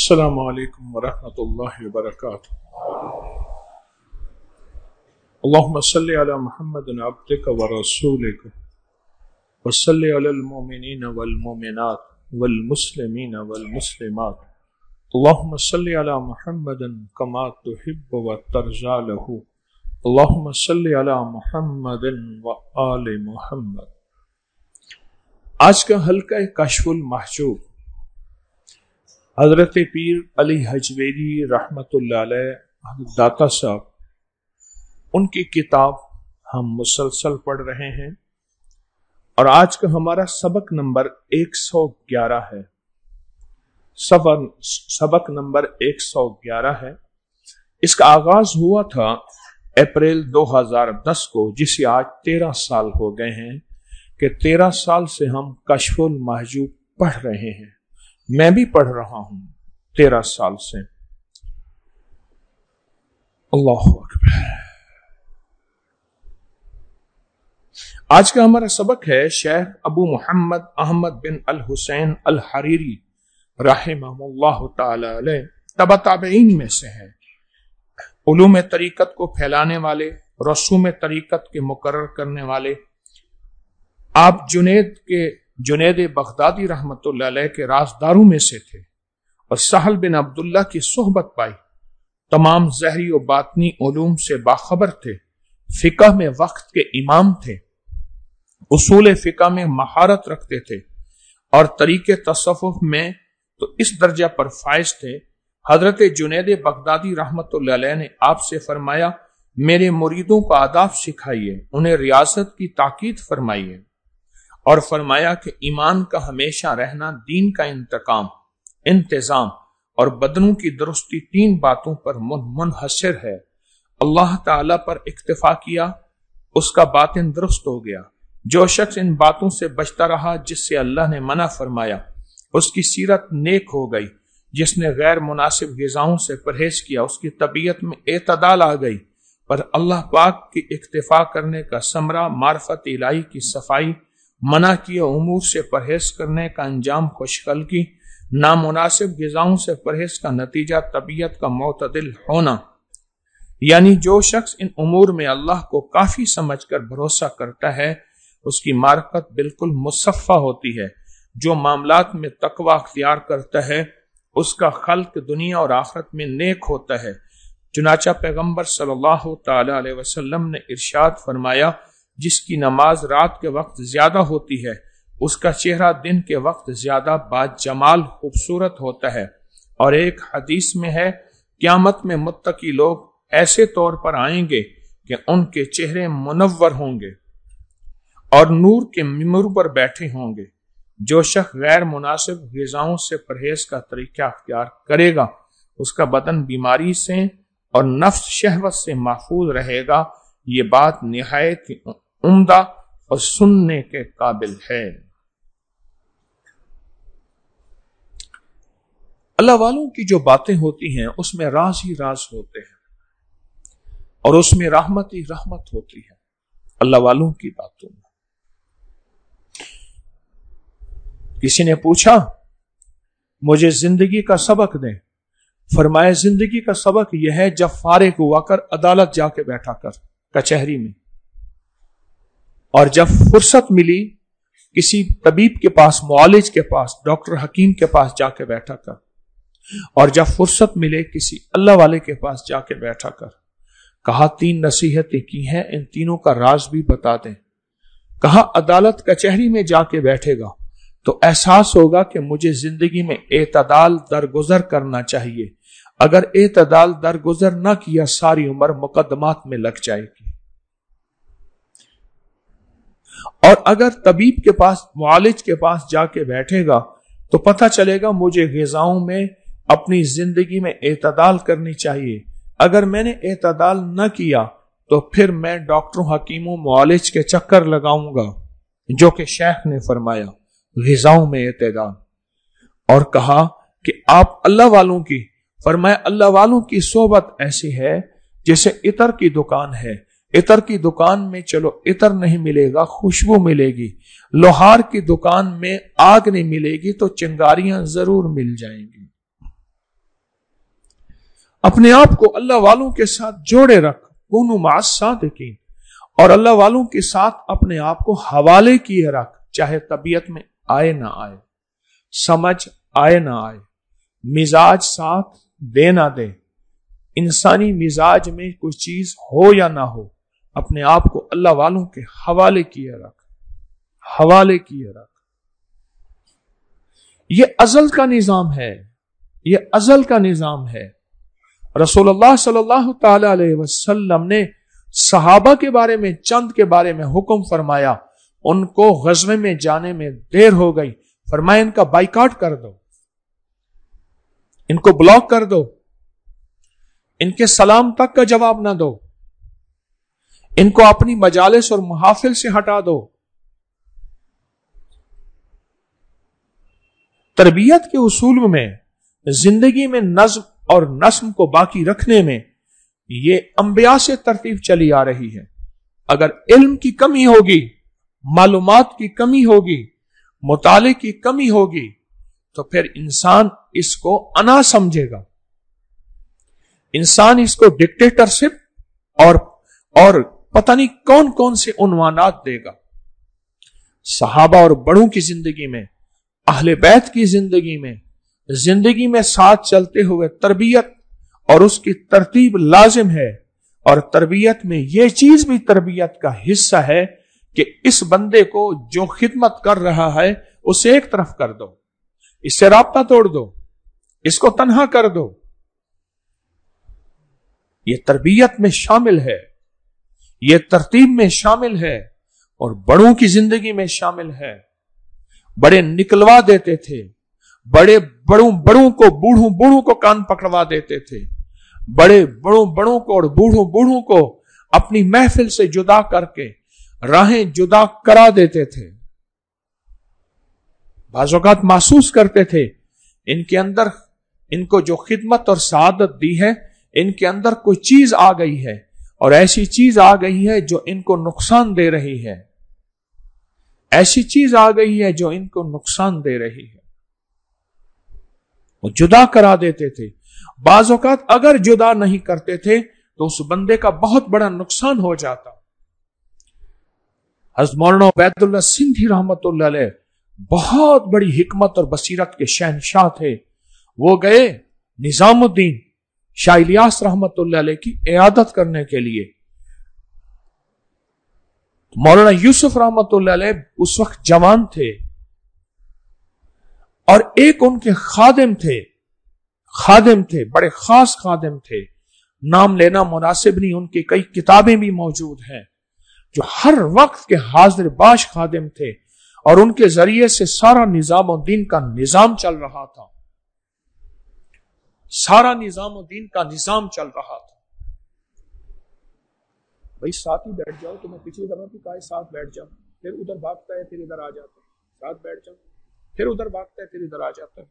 السلام علیکم ورحمۃ اللہ وبرکاتہ۔ اللہم صلی علی محمد عبدک ورسولک وصلی علی المؤمنین والمؤمنات والمسلمین والمسلمات اللہم صلی علی محمد کما تحب وترضی لہ اللہم صلی علی محمد وآل محمد۔ آج کا حلقہ کشف المحجوب حضرت پیر علی حجویری رحمۃ اللہ علیہ حضرت داتا صاحب، ان کی کتاب ہم مسلسل پڑھ رہے ہیں اور آج کا ہمارا سبق نمبر 111 ہے۔ سبق نمبر 111 ہے۔ اس کا آغاز ہوا تھا اپریل 2010 کو، جسے آج 13 سال ہو گئے ہیں کہ 13 سال سے ہم کشف المحجوب پڑھ رہے ہیں۔ میں بھی پڑھ رہا ہوں 13 سال سے۔ اللہ اکبر۔ آج کا ہمارا سبق ہے شیخ ابو محمد احمد بن الحسین الحریری رحمہ اللہ تعالی علیہ، تبع تابعین میں سے ہے۔ علوم طریقت کو پھیلانے والے، رسوم طریقت کے مقرر کرنے والے، آپ جنید بغدادی رحمت اللہ علیہ کے رازداروں میں سے تھے اور سہل بن عبداللہ کی صحبت پائی۔ تمام ظاہری و باطنی علوم سے باخبر تھے، فقہ میں وقت کے امام تھے، اصول فقہ میں مہارت رکھتے تھے اور طریقے تصوف میں تو اس درجہ پر فائز تھے۔ حضرت جنید بغدادی رحمت اللہ علیہ نے آپ سے فرمایا، میرے مریدوں کو آداب سکھائیے، انہیں ریاضت کی تاکید فرمائیے، اور فرمایا کہ ایمان کا ہمیشہ رہنا، دین کا انتظام اور بدنوں کی درستی 3 باتوں پر منحصر ہے۔ اللہ تعالی پر اکتفا کیا، اس کا باطن درست ہو گیا۔ جو شخص ان باتوں سے بچتا رہا جس سے اللہ نے منع فرمایا، اس کی سیرت نیک ہو گئی۔ جس نے غیر مناسب غذاؤں سے پرہیز کیا، اس کی طبیعت میں اعتدال آ گئی۔ پر اللہ پاک کی اکتفا کرنے کا ثمرہ معرفت الہی کی صفائی، منع کیے امور سے پرہیز کرنے کا انجام خوشخلقی، نامناسب غذاؤں سے پرہیز کا نتیجہ طبیعت کا معتدل ہونا۔ یعنی جو شخص ان امور میں اللہ کو کافی سمجھ کر بھروسہ کرتا ہے، اس کی معرفت بالکل مصفہ ہوتی ہے۔ جو معاملات میں تقوی اختیار کرتا ہے، اس کا خلق دنیا اور آخرت میں نیک ہوتا ہے۔ چنانچہ پیغمبر صلی اللہ تعالی علیہ وسلم نے ارشاد فرمایا، جس کی نماز رات کے وقت زیادہ ہوتی ہے، اس کا چہرہ دن کے وقت زیادہ باجمال خوبصورت ہوتا ہے۔ اور ایک حدیث میں ہے، قیامت میں متقی لوگ ایسے طور پر آئیں گے کہ ان کے چہرے منور ہوں گے اور نور کے ممبر پر بیٹھے ہوں گے۔ جو شخص غیر مناسب غذاؤں سے پرہیز کا طریقہ اختیار کرے گا، اس کا بدن بیماری سے اور نفس شہوت سے محفوظ رہے گا۔ یہ بات نہایت عمدہ اور سننے کے قابل ہے۔ اللہ والوں کی جو باتیں ہوتی ہیں اس میں راز ہی راز ہوتے ہیں اور اس میں رحمت ہی رحمت ہوتی ہے۔ اللہ والوں کی باتوں میں کسی نے پوچھا، مجھے زندگی کا سبق دیں۔ فرمایا، زندگی کا سبق یہ ہے، جب فارغ ہوا کر عدالت جا کے بیٹھا کر، کچہری میں، اور جب فرصت ملی کسی طبیب کے پاس، معالج کے پاس، ڈاکٹر حکیم کے پاس جا کے بیٹھا کر، اور جب فرصت ملے کسی اللہ والے کے پاس جا کے بیٹھا کر۔ کہا 3 نصیحتیں کی ہیں، ان تینوں کا راز بھی بتا دیں۔ کہا عدالت کچہری میں جا کے بیٹھے گا تو احساس ہوگا کہ مجھے زندگی میں اعتدال درگزر کرنا چاہیے۔ اگر اعتدال درگزر نہ کیا، ساری عمر مقدمات میں لگ جائے گی۔ اور اگر طبیب کے پاس، معالج کے پاس جا کے بیٹھے گا تو پتہ چلے گا مجھے غذاؤں میں، اپنی زندگی میں اعتدال کرنی چاہیے۔ اگر میں نے اعتدال نہ کیا تو پھر میں ڈاکٹروں، حکیموں، معالج کے چکر لگاؤں گا، جو کہ شیخ نے فرمایا غذاؤں میں اعتدال۔ اور کہا کہ آپ اللہ والوں کی، فرمایا اللہ والوں کی صحبت ایسی ہے جیسے عطر کی دکان ہے۔ عطر کی دکان میں چلو عطر نہیں ملے گا، خوشبو ملے گی۔ لوہار کی دکان میں آگ نہیں ملے گی تو چنگاریاں ضرور مل جائیں گی۔ اپنے آپ کو اللہ والوں کے ساتھ جوڑے رکھ، کونوا مع الصادقین، اور اللہ والوں کے ساتھ اپنے آپ کو حوالے کیے رکھ، چاہے طبیعت میں آئے نہ آئے، سمجھ آئے نہ آئے، مزاج ساتھ دے نہ دے، انسانی مزاج میں کوئی چیز ہو یا نہ ہو، اپنے آپ کو اللہ والوں کے حوالے کیے رکھ، حوالے کیے رکھ۔ یہ ازل کا نظام ہے، یہ ازل کا نظام ہے۔ رسول اللہ صلی اللہ تعالی علیہ وسلم نے صحابہ کے بارے میں، چند کے بارے میں حکم فرمایا، ان کو غزوے میں جانے میں دیر ہو گئی، فرمایا ان کا بائیکاٹ کر دو، ان کو بلاک کر دو، ان کے سلام تک کا جواب نہ دو، ان کو اپنی مجالس اور محافل سے ہٹا دو۔ تربیت کے اصول میں، زندگی میں نظم اور نسم کو باقی رکھنے میں یہ انبیاء سے ترتیب چلی آ رہی ہے۔ اگر علم کی کمی ہوگی، معلومات کی کمی ہوگی، مطالعے کی کمی ہوگی، تو پھر انسان اس کو انا سمجھے گا، انسان اس کو ڈکٹیٹرشپ اور پتہ نہیں کون کون سے عنوانات دے گا۔ صحابہ اور بڑوں کی زندگی میں، اہل بیت کی زندگی میں ساتھ چلتے ہوئے تربیت اور اس کی ترتیب لازم ہے، اور تربیت میں یہ چیز بھی تربیت کا حصہ ہے کہ اس بندے کو جو خدمت کر رہا ہے اسے ایک طرف کر دو، اس سے رابطہ توڑ دو، اس کو تنہا کر دو۔ یہ تربیت میں شامل ہے، یہ ترتیب میں شامل ہے، اور بڑوں کی زندگی میں شامل ہے۔ بڑے نکلوا دیتے تھے، بڑوں کو بوڑھوں کو کان پکڑوا دیتے تھے، بڑوں کو اور بوڑھوں کو اپنی محفل سے جدا کر کے راہیں جدا کرا دیتے تھے۔ بعض اوقات محسوس کرتے تھے ان کے اندر، ان کو جو خدمت اور سعادت دی ہے، ان کے اندر کوئی چیز آ گئی ہے، اور ایسی چیز آ گئی ہے جو ان کو نقصان دے رہی ہے، ایسی چیز آ گئی ہے جو ان کو نقصان دے رہی ہے۔ وہ جدا کرا دیتے تھے۔ بعض اوقات اگر جدا نہیں کرتے تھے تو اس بندے کا بہت بڑا نقصان ہو جاتا۔ حضرت مولانا عبید اللہ سندھی رحمت اللہ علیہ بہت بڑی حکمت اور بصیرت کے شہنشاہ تھے۔ وہ گئے نظام الدین شاہ الیاس رحمت اللہ علیہ کی عیادت کرنے کے لیے۔ مولانا یوسف رحمت اللہ علیہ اس وقت جوان تھے، اور ایک ان کے خادم تھے، بڑے خاص خادم تھے، نام لینا مناسب نہیں، ان کی کئی کتابیں بھی موجود ہیں، جو ہر وقت کے حاضر باش خادم تھے، اور ان کے ذریعے سے سارا نظام الدین کا نظام چل رہا تھا، سارا نظام الدین کا نظام چل رہا تھا۔ بھائی ساتھ ہی بیٹھ جاؤ، تمہیں پچھلی دفعہ بھی کہا ساتھ بیٹھ جاؤ، پھر ادھر بھاگتا ہے، پھر ادھر آ جاتا ہے، ساتھ بیٹھ جاؤ، پھر ادھر بھاگتا ہے، پھر ادھر آ جاتا ہے۔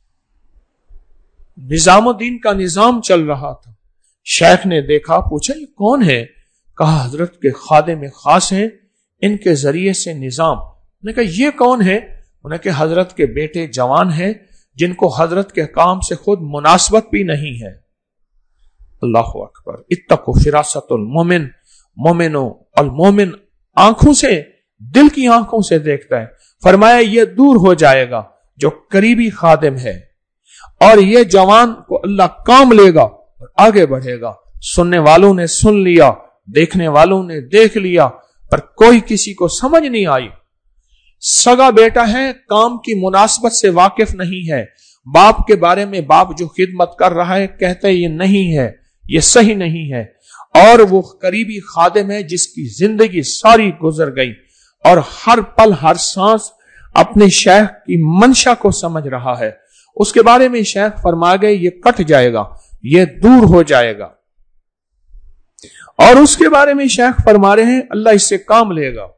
نظام الدین کا نظام چل رہا تھا۔ شیخ نے دیکھا، پوچھا یہ کون ہے؟ کہا حضرت کے خادم خاص ہیں، ان کے ذریعے سے نظام۔ انہوں نے کہا یہ کون ہے؟ انہوں نے کہا حضرت کے بیٹے جوان ہیں، جن کو حضرت کے کام سے خود مناسبت بھی نہیں ہے۔ اللہ اکبر۔ اتقوا فراست المومن، المومن آنکھوں سے، دل کی آنکھوں سے دیکھتا ہے۔ فرمایا یہ دور ہو جائے گا جو قریبی خادم ہے، اور یہ جوان کو اللہ کام لے گا اور آگے بڑھے گا۔ سننے والوں نے سن لیا، دیکھنے والوں نے دیکھ لیا، پر کوئی کسی کو سمجھ نہیں آئی۔ سگا بیٹا ہے، کام کی مناسبت سے واقف نہیں ہے، باپ کے بارے میں باپ جو خدمت کر رہا ہے کہتا ہے یہ نہیں ہے، یہ صحیح نہیں ہے، اور وہ قریبی خادم ہے جس کی زندگی ساری گزر گئی اور ہر پل ہر سانس اپنے شیخ کی منشا کو سمجھ رہا ہے، اس کے بارے میں شیخ فرما گئے یہ کٹ جائے گا، یہ دور ہو جائے گا، اور اس کے بارے میں شیخ فرما رہے ہیں اللہ اس سے کام لے گا،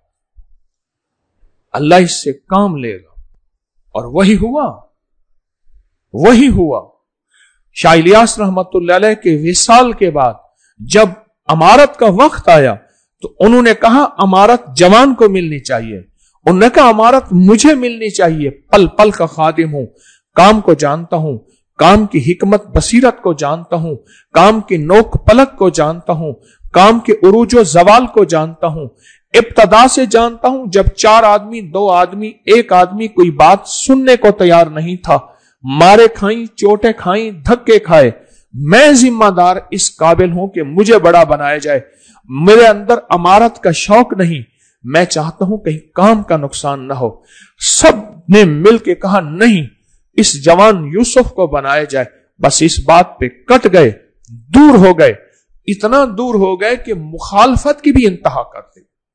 اللہ اس سے کام لے گا، اور وہی ہوا۔ شاہ الیاس رحمت اللہ علیہ کے وصال کے بعد جب امارت کا وقت آیا تو انہوں نے کہا امارت جوان کو ملنی چاہیے، انہوں نے کہا امارت مجھے ملنی چاہیے، پل پل کا خادم ہوں، کام کو جانتا ہوں، کام کی حکمت بصیرت کو جانتا ہوں, کام کی نوک پلک کو جانتا ہوں, کام کے عروج و زوال کو جانتا ہوں, ابتدا سے جانتا ہوں جب 4 آدمی 2 آدمی 1 آدمی کوئی بات سننے کو تیار نہیں تھا, مارے کھائیں, چوٹیں کھائیں, دھکے کھائے. میں ذمہ دار اس قابل ہوں کہ مجھے بڑا بنایا جائے. میرے اندر امارت کا شوق نہیں, میں چاہتا ہوں کہیں کام کا نقصان نہ ہو. سب نے مل کے کہا نہیں, اس جوان یوسف کو بنایا جائے. بس اس بات پہ کٹ گئے, دور ہو گئے, اتنا دور ہو گئے کہ مخالفت کی بھی انتہا کرتے.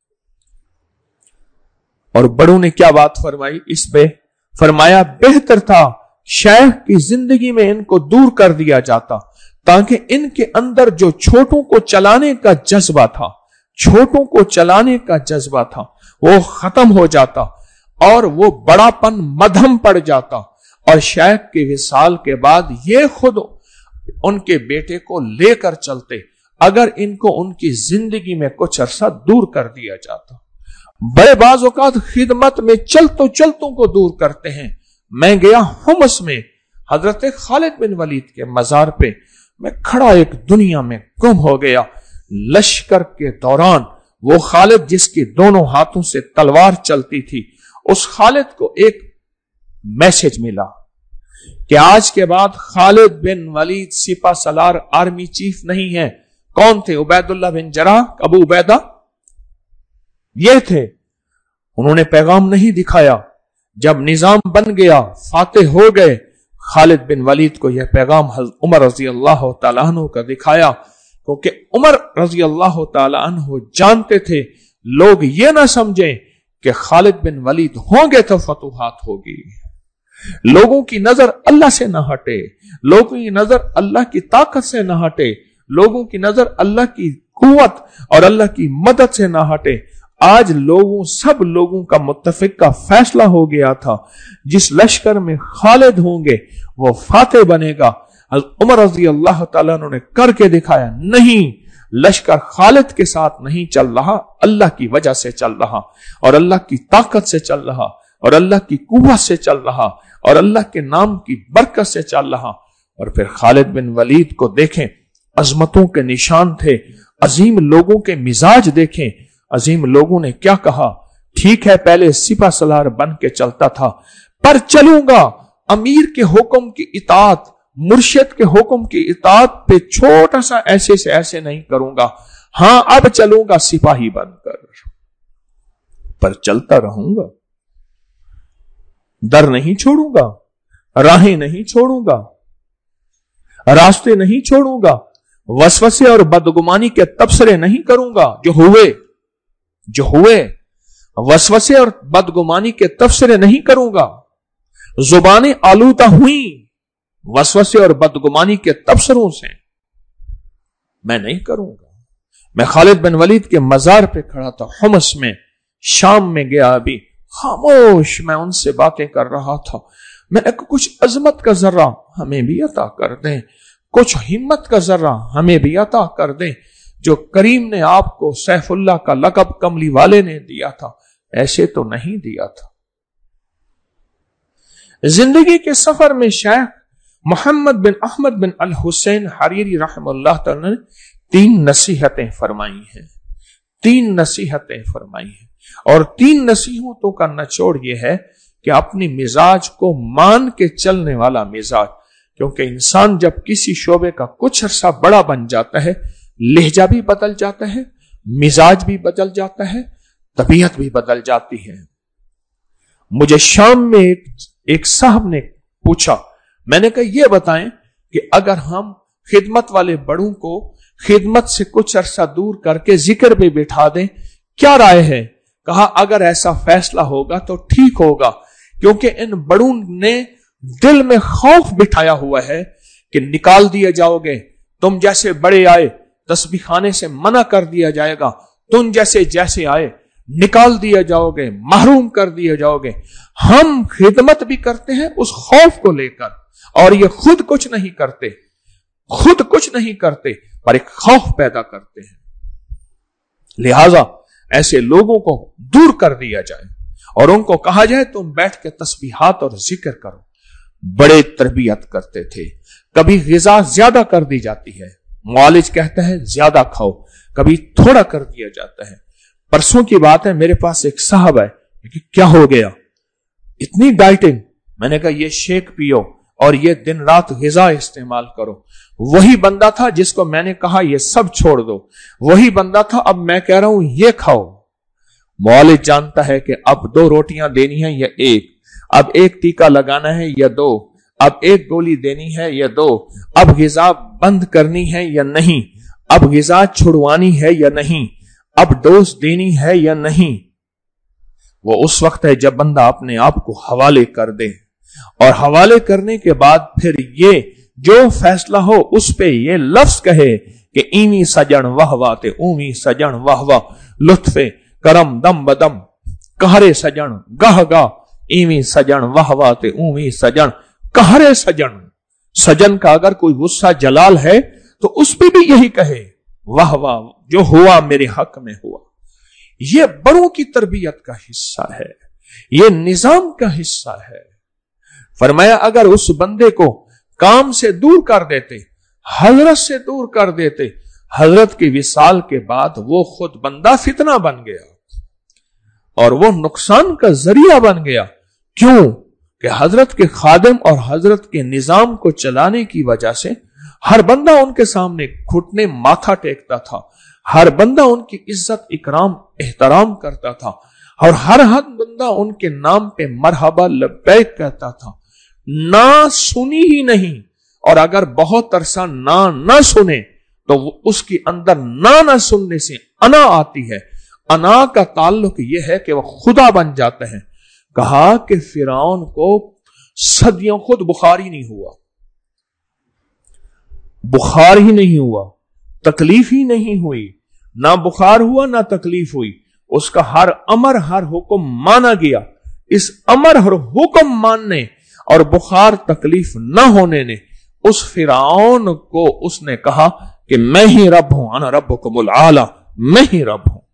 اور بڑوں نے کیا بات فرمائی اس پہ؟ فرمایا بہتر تھا شیخ کی زندگی میں ان کو دور کر دیا جاتا تاکہ ان کے اندر جو چھوٹوں کو چلانے کا جذبہ تھا, چھوٹوں کو چلانے کا جذبہ تھا, وہ ختم ہو جاتا اور وہ بڑا پن مدھم پڑ جاتا. اور شیخ کے وصال کے بعد یہ خود ان کے بیٹے کو لے کر چلتے اگر ان کو ان کی زندگی میں کچھ عرصہ دور کر دیا جاتا. بڑے بعض اوقات خدمت میں چلتوں کو دور کرتے ہیں. میں گیا حمص میں حضرت خالد بن ولید کے مزار پہ, میں کھڑا ایک دنیا میں گم ہو گیا. لشکر کے دوران وہ خالد جس کی دونوں ہاتھوں سے تلوار چلتی تھی, اس خالد کو ایک میسج ملا کہ آج کے بعد خالد بن ولید سپہ سالار آرمی چیف نہیں ہے. کون تھے؟ عبید اللہ بن جراح, ابو عبیدہ, یہ تھے. انہوں نے پیغام نہیں دکھایا. جب نظام بن گیا, فاتح ہو گئے, خالد بن ولید کو یہ پیغام عمر رضی اللہ تعالیٰ عنہ کا دکھایا, کیونکہ عمر رضی اللہ تعالیٰ عنہ جانتے تھے لوگ یہ نہ سمجھیں کہ خالد بن ولید ہوں گے تو فتوحات ہوگی. لوگوں کی نظر اللہ سے نہ ہٹے, لوگوں کی نظر اللہ کی طاقت سے نہ ہٹے, لوگوں کی نظر اللہ کی قوت اور اللہ کی مدد سے نہ ہٹے. آج سب لوگوں کا متفق کا فیصلہ ہو گیا تھا, جس لشکر میں خالد ہوں گے وہ فاتح بنے گا. عمر رضی اللہ تعالیٰ نے کر کے دکھایا, نہیں, لشکر خالد کے ساتھ نہیں چل رہا, اللہ کی وجہ سے چل رہا, اور اللہ کی طاقت سے چل رہا, اور اللہ کی قوت سے چل رہا, اور اللہ کے نام کی برکت سے چل رہا. اور پھر خالد بن ولید کو دیکھیں, عظمتوں کے نشان تھے. عظیم لوگوں کے مزاج دیکھیں. عظیم لوگوں نے کیا کہا, ٹھیک ہے پہلے سپہ سالار بن کے چلتا تھا, پر چلوں گا امیر کے حکم کی اطاعت, مرشد کے حکم کی اطاعت پہ چھوٹا سا ایسے سے ایسے نہیں کروں گا. ہاں اب چلوں گا سپاہی بن کر, پر چلتا رہوں گا, در نہیں چھوڑوں گا, راہیں نہیں چھوڑوں گا, راستے نہیں چھوڑوں گا, وسوسے اور بدگمانی کے تبصرے نہیں کروں گا. جو ہوئے وسوسے اور بدگمانی کے تبصرے نہیں کروں گا. زبانیں آلودہ ہوئیں وسوسے اور بدگمانی کے تبصروں سے, میں نہیں کروں گا. میں خالد بن ولید کے مزار پہ کھڑا تھا حمص میں, شام میں گیا, ابھی خاموش میں ان سے باتیں کر رہا تھا. میں نے کچھ عظمت کا ذرہ ہمیں بھی عطا کر دیں, کچھ ہمت کا ذرہ ہمیں بھی عطا کر دیں. جو کریم نے آپ کو سیف اللہ کا لقب کملی والے نے دیا تھا, ایسے تو نہیں دیا تھا. زندگی کے سفر میں شیخ محمد بن احمد بن الحسین حریری رحم اللہ تعالی نے 3 نصیحتیں فرمائی ہیں. 3 نصیحتیں فرمائی ہیں, اور 3 نصیحتوں کا نچوڑ یہ ہے کہ اپنی مزاج کو مان کے چلنے والا مزاج. کیونکہ انسان جب کسی شعبے کا کچھ عرصہ بڑا بن جاتا ہے, لہجہ بھی بدل جاتا ہے, مزاج بھی بدل جاتا ہے, طبیعت بھی بدل جاتی ہے. مجھے شام میں ایک صاحب نے پوچھا, میں نے کہا یہ بتائیں کہ اگر ہم خدمت والے بڑوں کو خدمت سے کچھ عرصہ دور کر کے ذکر پہ بٹھا دیں, کیا رائے ہے؟ کہا اگر ایسا فیصلہ ہوگا تو ٹھیک ہوگا, کیونکہ ان بڑوں نے دل میں خوف بٹھایا ہوا ہے کہ نکال دیے جاؤ گے, تم جیسے بڑے آئے تسبیح خانے سے منع کر دیا جائے گا, تم جیسے آئے نکال دیا جاؤ گے, محروم کر دیے جاؤ گے. ہم خدمت بھی کرتے ہیں اس خوف کو لے کر, اور یہ خود کچھ نہیں کرتے پر ایک خوف پیدا کرتے ہیں. لہذا ایسے لوگوں کو دور کر دیا جائے اور ان کو کہا جائے تم بیٹھ کے تسبیحات اور ذکر کرو. بڑے تربیت کرتے تھے. کبھی غذا زیادہ کر دی جاتی ہے, معالج کہتا ہے زیادہ کھاؤ, کبھی تھوڑا کر دیا جاتا ہے. پرسوں کی بات ہے, میرے پاس ایک صاحب ہے کہ کیا ہو گیا, اتنی ڈائٹنگ. میں نے کہا یہ شیک پیو اور یہ دن رات غذا استعمال کرو. وہی بندہ تھا جس کو میں نے کہا یہ سب چھوڑ دو, وہی بندہ تھا اب میں کہہ رہا ہوں یہ کھاؤ. معالج جانتا ہے کہ اب 2 روٹیاں دینی ہیں یا 1, اب 1 ٹیکا لگانا ہے یا 2, اب 1 گولی دینی ہے یا 2, اب غذا بند کرنی ہے یا نہیں, اب غذا چھڑوانی ہے یا نہیں, اب ڈوز دینی ہے یا نہیں. وہ اس وقت ہے جب بندہ اپنے آپ کو حوالے کر دے, اور حوالے کرنے کے بعد پھر یہ جو فیصلہ ہو اس پہ یہ لفظ کہے کہ ایویں سجن واہ واہ تے اوویں سجن واہ واہ, لطف کرم دم بدم کہرے سجن گاہ گاہ, ایویں سجن واہ واہ تے اوویں سجن کہرے سجن. سجن کا اگر کوئی غصہ جلال ہے تو اس پہ بھی یہی کہے واہ واہ جو ہوا میرے حق میں ہوا. یہ بڑوں کی تربیت کا حصہ ہے, یہ نظام کا حصہ ہے. فرمایا اگر اس بندے کو کام سے دور کر دیتے, حضرت سے دور کر دیتے, حضرت کی وصال کے بعد وہ خود بندہ فتنہ بن گیا اور وہ نقصان کا ذریعہ بن گیا. کیوں کہ حضرت کے خادم اور حضرت کے نظام کو چلانے کی وجہ سے ہر بندہ ان کے سامنے گھٹنے ماتھا ٹیکتا تھا, ہر بندہ ان کی عزت اکرام احترام کرتا تھا, اور ہر بندہ ان کے نام پہ مرحبا لبیک کہتا تھا. نہ سنی ہی نہیں, اور اگر بہت عرصہ نہ سنے تو اس کی اندر نہ سننے سے انا آتی ہے. انا کا تعلق یہ ہے کہ وہ خدا بن جاتا ہے. کہا کہ فرعون کو صدیوں خود بخار ہی نہیں ہوا, بخار ہی نہیں ہوا, تکلیف ہی نہیں ہوئی, نہ بخار ہوا نہ تکلیف ہوئی. اس کا ہر امر ہر حکم مانا گیا. اس امر ہر حکم ماننے اور بخار تکلیف نہ ہونے نے اس فرعون کو اس نے کہا کہ میں ہی رب ہوں, انا ربکم الاعلی, میں ہی رب ہوں.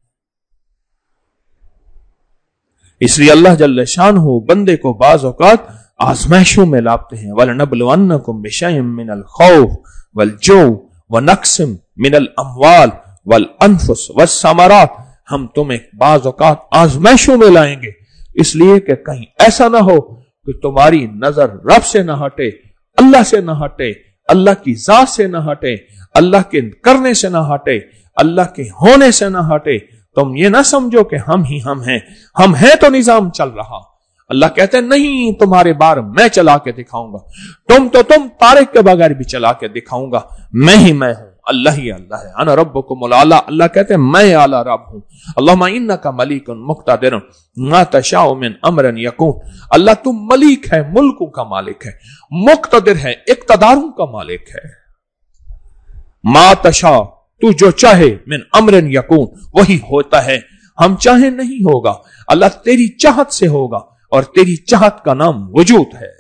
اس لیے اللہ جل شانہ بندے کو بعض اوقات آزمائشوں میں لاتے ہیں. وَلَنَبْلُوَنَّكُمْ بِشَيْءٍ مِّنَ الْخَوْفِ وَالْجُوعِ وَنَقْصٍ مِّنَ الْأَمْوَالِ وَالْأَنفُسِ وَالثَّمَرَاتِ. ہم تمہیں بعض اوقات آزمائشوں میں لائیں گے, اس لیے کہ کہیں ایسا نہ ہو کہ تمہاری نظر رب سے نہ ہٹے, اللہ سے نہ ہٹے, اللہ کی ذات سے نہ ہٹے, اللہ کے کرنے سے نہ ہٹے, اللہ کے ہونے سے نہ ہٹے. تم یہ نہ سمجھو کہ ہم ہی ہم ہیں تو نظام چل رہا. اللہ کہتے ہیں نہیں, تمہارے بار میں چلا کے دکھاؤں گا, تم طارق کے بغیر بھی چلا کے دکھاؤں گا. میں ہی میں ہوں, اللہ ہی اللہ ہے. انا ربکم الاعلی, اللہ کہتے ہیں میں اعلی رب ہوں. اللہم انک ملیک مقتدر ما تشاء من امر یکون. اللہ تم ملیک ہے, ملکوں کا مالک ہے, مقتدر ہے, اقتداروں کا مالک ہے. ما تشاء, تو جو چاہے, من امر یکون, وہی ہوتا ہے. ہم چاہیں نہیں ہوگا, اللہ تیری چاہت سے ہوگا, اور تیری چاہت کا نام وجود ہے.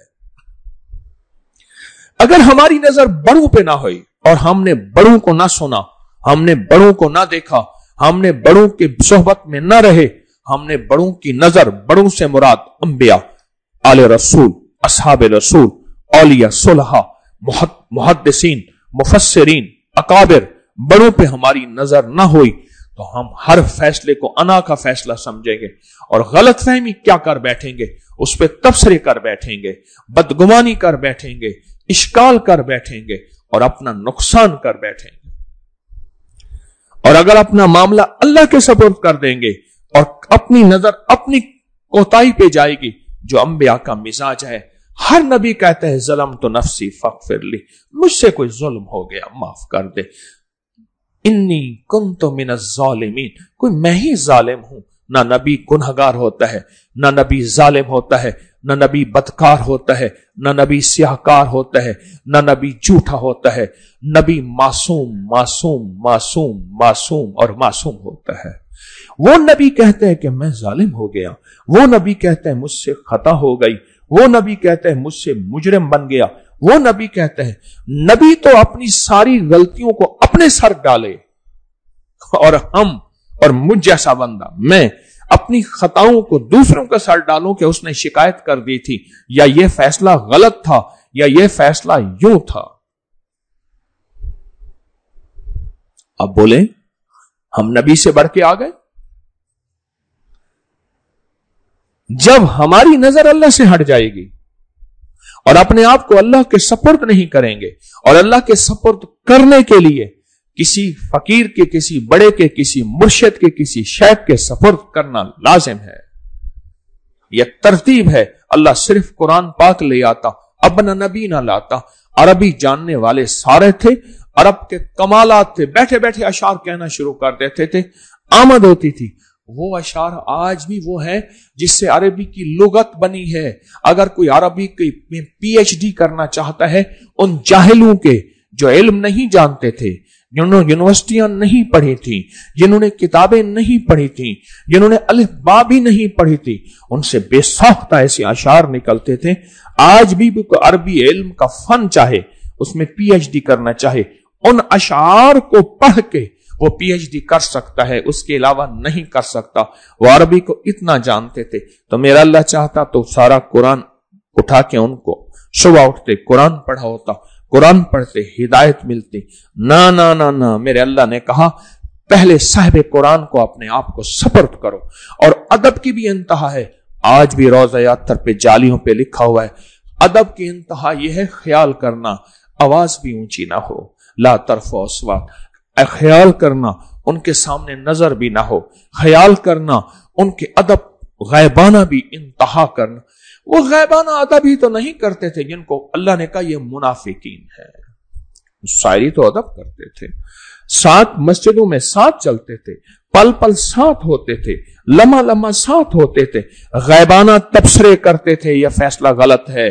اگر ہماری نظر بڑوں پہ نہ ہوئی اور ہم نے بڑوں کو نہ سنا, ہم نے بڑوں کو نہ دیکھا, ہم نے بڑوں کی صحبت میں نہ رہے, ہم نے بڑوں کی نظر, بڑوں سے مراد انبیاء, آل رسول, اصحاب رسول, اولیاء, صلحاء, محدثین, مفسرین, اکابر, بڑوں پہ ہماری نظر نہ ہوئی تو ہم ہر فیصلے کو انا کا فیصلہ سمجھیں گے, اور غلط فہمی کیا کر بیٹھیں گے, اس پہ تبصرے کر بیٹھیں گے, بدگمانی کر بیٹھیں گے, اشکال کر بیٹھیں گے, اور اپنا نقصان کر بیٹھیں گے. اور اگر اپنا معاملہ اللہ کے سپرد کر دیں گے اور اپنی نظر اپنی کوتاہی پہ جائے گی, جو انبیاء کا مزاج ہے. ہر نبی کہتے ہیں ظلمت نفسی فاغفر لی, مجھ سے کوئی ظلم ہو گیا معاف کر دے. انی کنت من الظالمین, کوئی میں ہی ظالم ہوں. نہ نبی گنہگار ہوتا ہے, نہ نبی ظالم ہوتا ہے, نہ نبی بدکار ہوتا ہے, نہ نبی سیاہکار ہوتا ہے, نہ نبی جھوٹا ہوتا ہے. نبی معصوم معصوم معصوم معصوم اور معصوم ہوتا ہے. وہ نبی کہتے ہیں کہ میں ظالم ہو گیا, وہ نبی کہتے ہیں مجھ سے خطا ہو گئی, وہ نبی کہتے ہیں مجھ سے مجرم بن گیا, وہ نبی کہتے ہیں. نبی تو اپنی ساری غلطیوں کو اپنے سر ڈالے, اور ہم اور مجھ جیسا بندہ, میں اپنی خطاؤں کو دوسروں کے سر ڈالوں کہ اس نے شکایت کر دی تھی، یا یہ فیصلہ غلط تھا، یا یہ فیصلہ یوں تھا. اب بولیں ہم نبی سے بڑھ کے آ گئے؟ جب ہماری نظر اللہ سے ہٹ جائے گی اور اپنے آپ کو اللہ کے سپرد نہیں کریں گے، اور اللہ کے سپرد کرنے کے لیے کسی فقیر کے، کسی بڑے کے، کسی مرشد کے، کسی شیخ کے سپرد کرنا لازم ہے. یہ ترتیب ہے. اللہ صرف قرآن پاک لے آتا، ابن نبی نہ لاتا. عربی جاننے والے سارے تھے، عرب کے کمالات تھے، بیٹھے بیٹھے اشعار کہنا شروع کر دیتے تھے، آمد ہوتی تھی. وہ اشعار آج بھی وہ ہے جس سے عربی کی لغت بنی ہے. اگر کوئی عربی کی پی ایچ ڈی کرنا چاہتا ہے، ان جاہلوں کے جو علم نہیں جانتے تھے، جنہوں نے یونیورسٹیاں نہیں پڑھی تھیں، جنہوں نے کتابیں نہیں پڑھی تھیں، جنہوں نے الف با بھی نہیں پڑھی تھی، ان سے بے ساختہ ایسے اشعار نکلتے تھے. آج بھی کوئی عربی علم کا فن چاہے، اس میں پی ایچ ڈی کرنا چاہے، ان اشعار کو پڑھ کے وہ پی ایچ ڈی کر سکتا ہے، اس کے علاوہ نہیں کر سکتا. وہ عربی کو اتنا جانتے تھے. تو میرا اللہ چاہتا تو سارا قرآن اٹھا کے ان کو صبح اٹھتے قرآن پڑھا ہوتا، قرآن پڑھتے ہدایت ملتی. نہ نہ نہ نہ، میرے اللہ نے کہا پہلے صاحب قرآن کو اپنے آپ کو سپرد کرو. اور ادب کی بھی انتہا ہے. آج بھی روضہ یاتر پہ جالیوں پہ لکھا ہوا ہے، ادب کی انتہا یہ ہے خیال کرنا آواز بھی اونچی نہ ہو، لا ترفعوا اصواتکم، خیال کرنا ان کے سامنے نظر بھی نہ ہو، خیال کرنا ان کے ادب غیبانہ بھی انتہا کرنا. وہ غیبانہ ادب ہی تو نہیں کرتے تھے جن کو اللہ نے کہا یہ منافقین ہے. شاعری تو ادب کرتے تھے، ساتھ مسجدوں میں ساتھ چلتے تھے، پل پل ساتھ ہوتے تھے، لمحہ لمحہ ساتھ ہوتے تھے. غیبانہ تبصرے کرتے تھے یہ فیصلہ غلط ہے،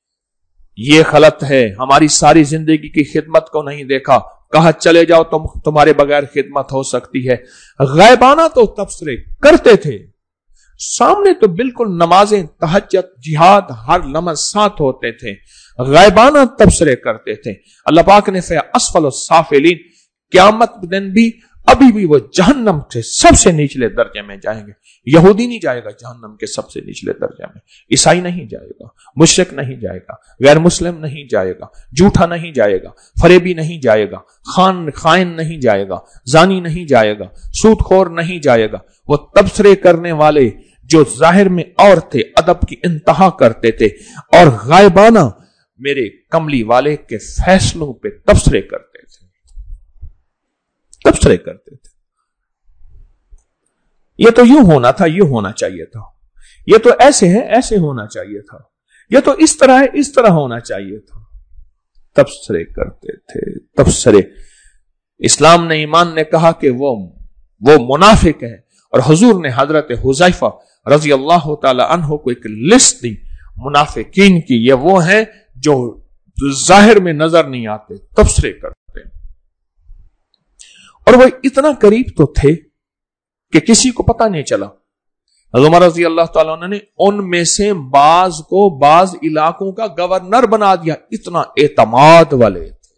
یہ غلط ہے، ہماری ساری زندگی کی خدمت کو نہیں دیکھا، کہا چلے جاؤ تمہارے بغیر خدمت ہو سکتی ہے. غیبانہ تو تبصرے کرتے تھے، سامنے تو بالکل نمازیں، تہجد، جہاد ہر لمحہ ساتھ ہوتے تھے، غیبانہ تبصرے کرتے تھے. اللہ پاک نے فرمایا اسفل السافلین، قیامت دن بھی ابھی بھی وہ جہنم سے سب سے نچلے درجے میں جائیں گے. یہودی نہیں جائے گا جہنم کے سب سے نچلے درجے میں، عیسائی نہیں جائے گا، مشرک نہیں جائے گا، غیر مسلم نہیں جائے گا، جھوٹا نہیں جائے گا، فریبی نہیں جائے گا، خائن نہیں جائے گا، زانی نہیں جائے گا، سود خور نہیں جائے گا. وہ تبصرے کرنے والے جو ظاہر میں اور تھے، ادب کی انتہا کرتے تھے، اور غائبانہ میرے کملی والے کے فیصلوں پہ تبصرے کرتے تھے، تبصرے کرتے تھے. یہ تو یوں ہونا تھا، یہ ہونا چاہیے تھا، یہ تو ایسے ہے، ایسے ہونا چاہیے تھا، یہ تو اس طرح ہے، اس طرح ہونا چاہیے تھا. تبصرے کرتے تھے، تبصرے. اسلام نے، ایمان نے کہا کہ وہ منافق ہے. اور حضور نے حضرت حذیفہ رضی اللہ تعالی عنہ کو ایک لسٹ دی منافقین کی. یہ وہ ہیں جو ظاہر میں نظر نہیں آتے، تبصرے کرتے. اور وہ اتنا قریب تو تھے کہ کسی کو پتہ نہیں چلا. حضرت عمر رضی اللہ تعالیٰ عنہ نے ان میں سے بعض کو بعض علاقوں کا گورنر بنا دیا، اتنا اعتماد والے تھے.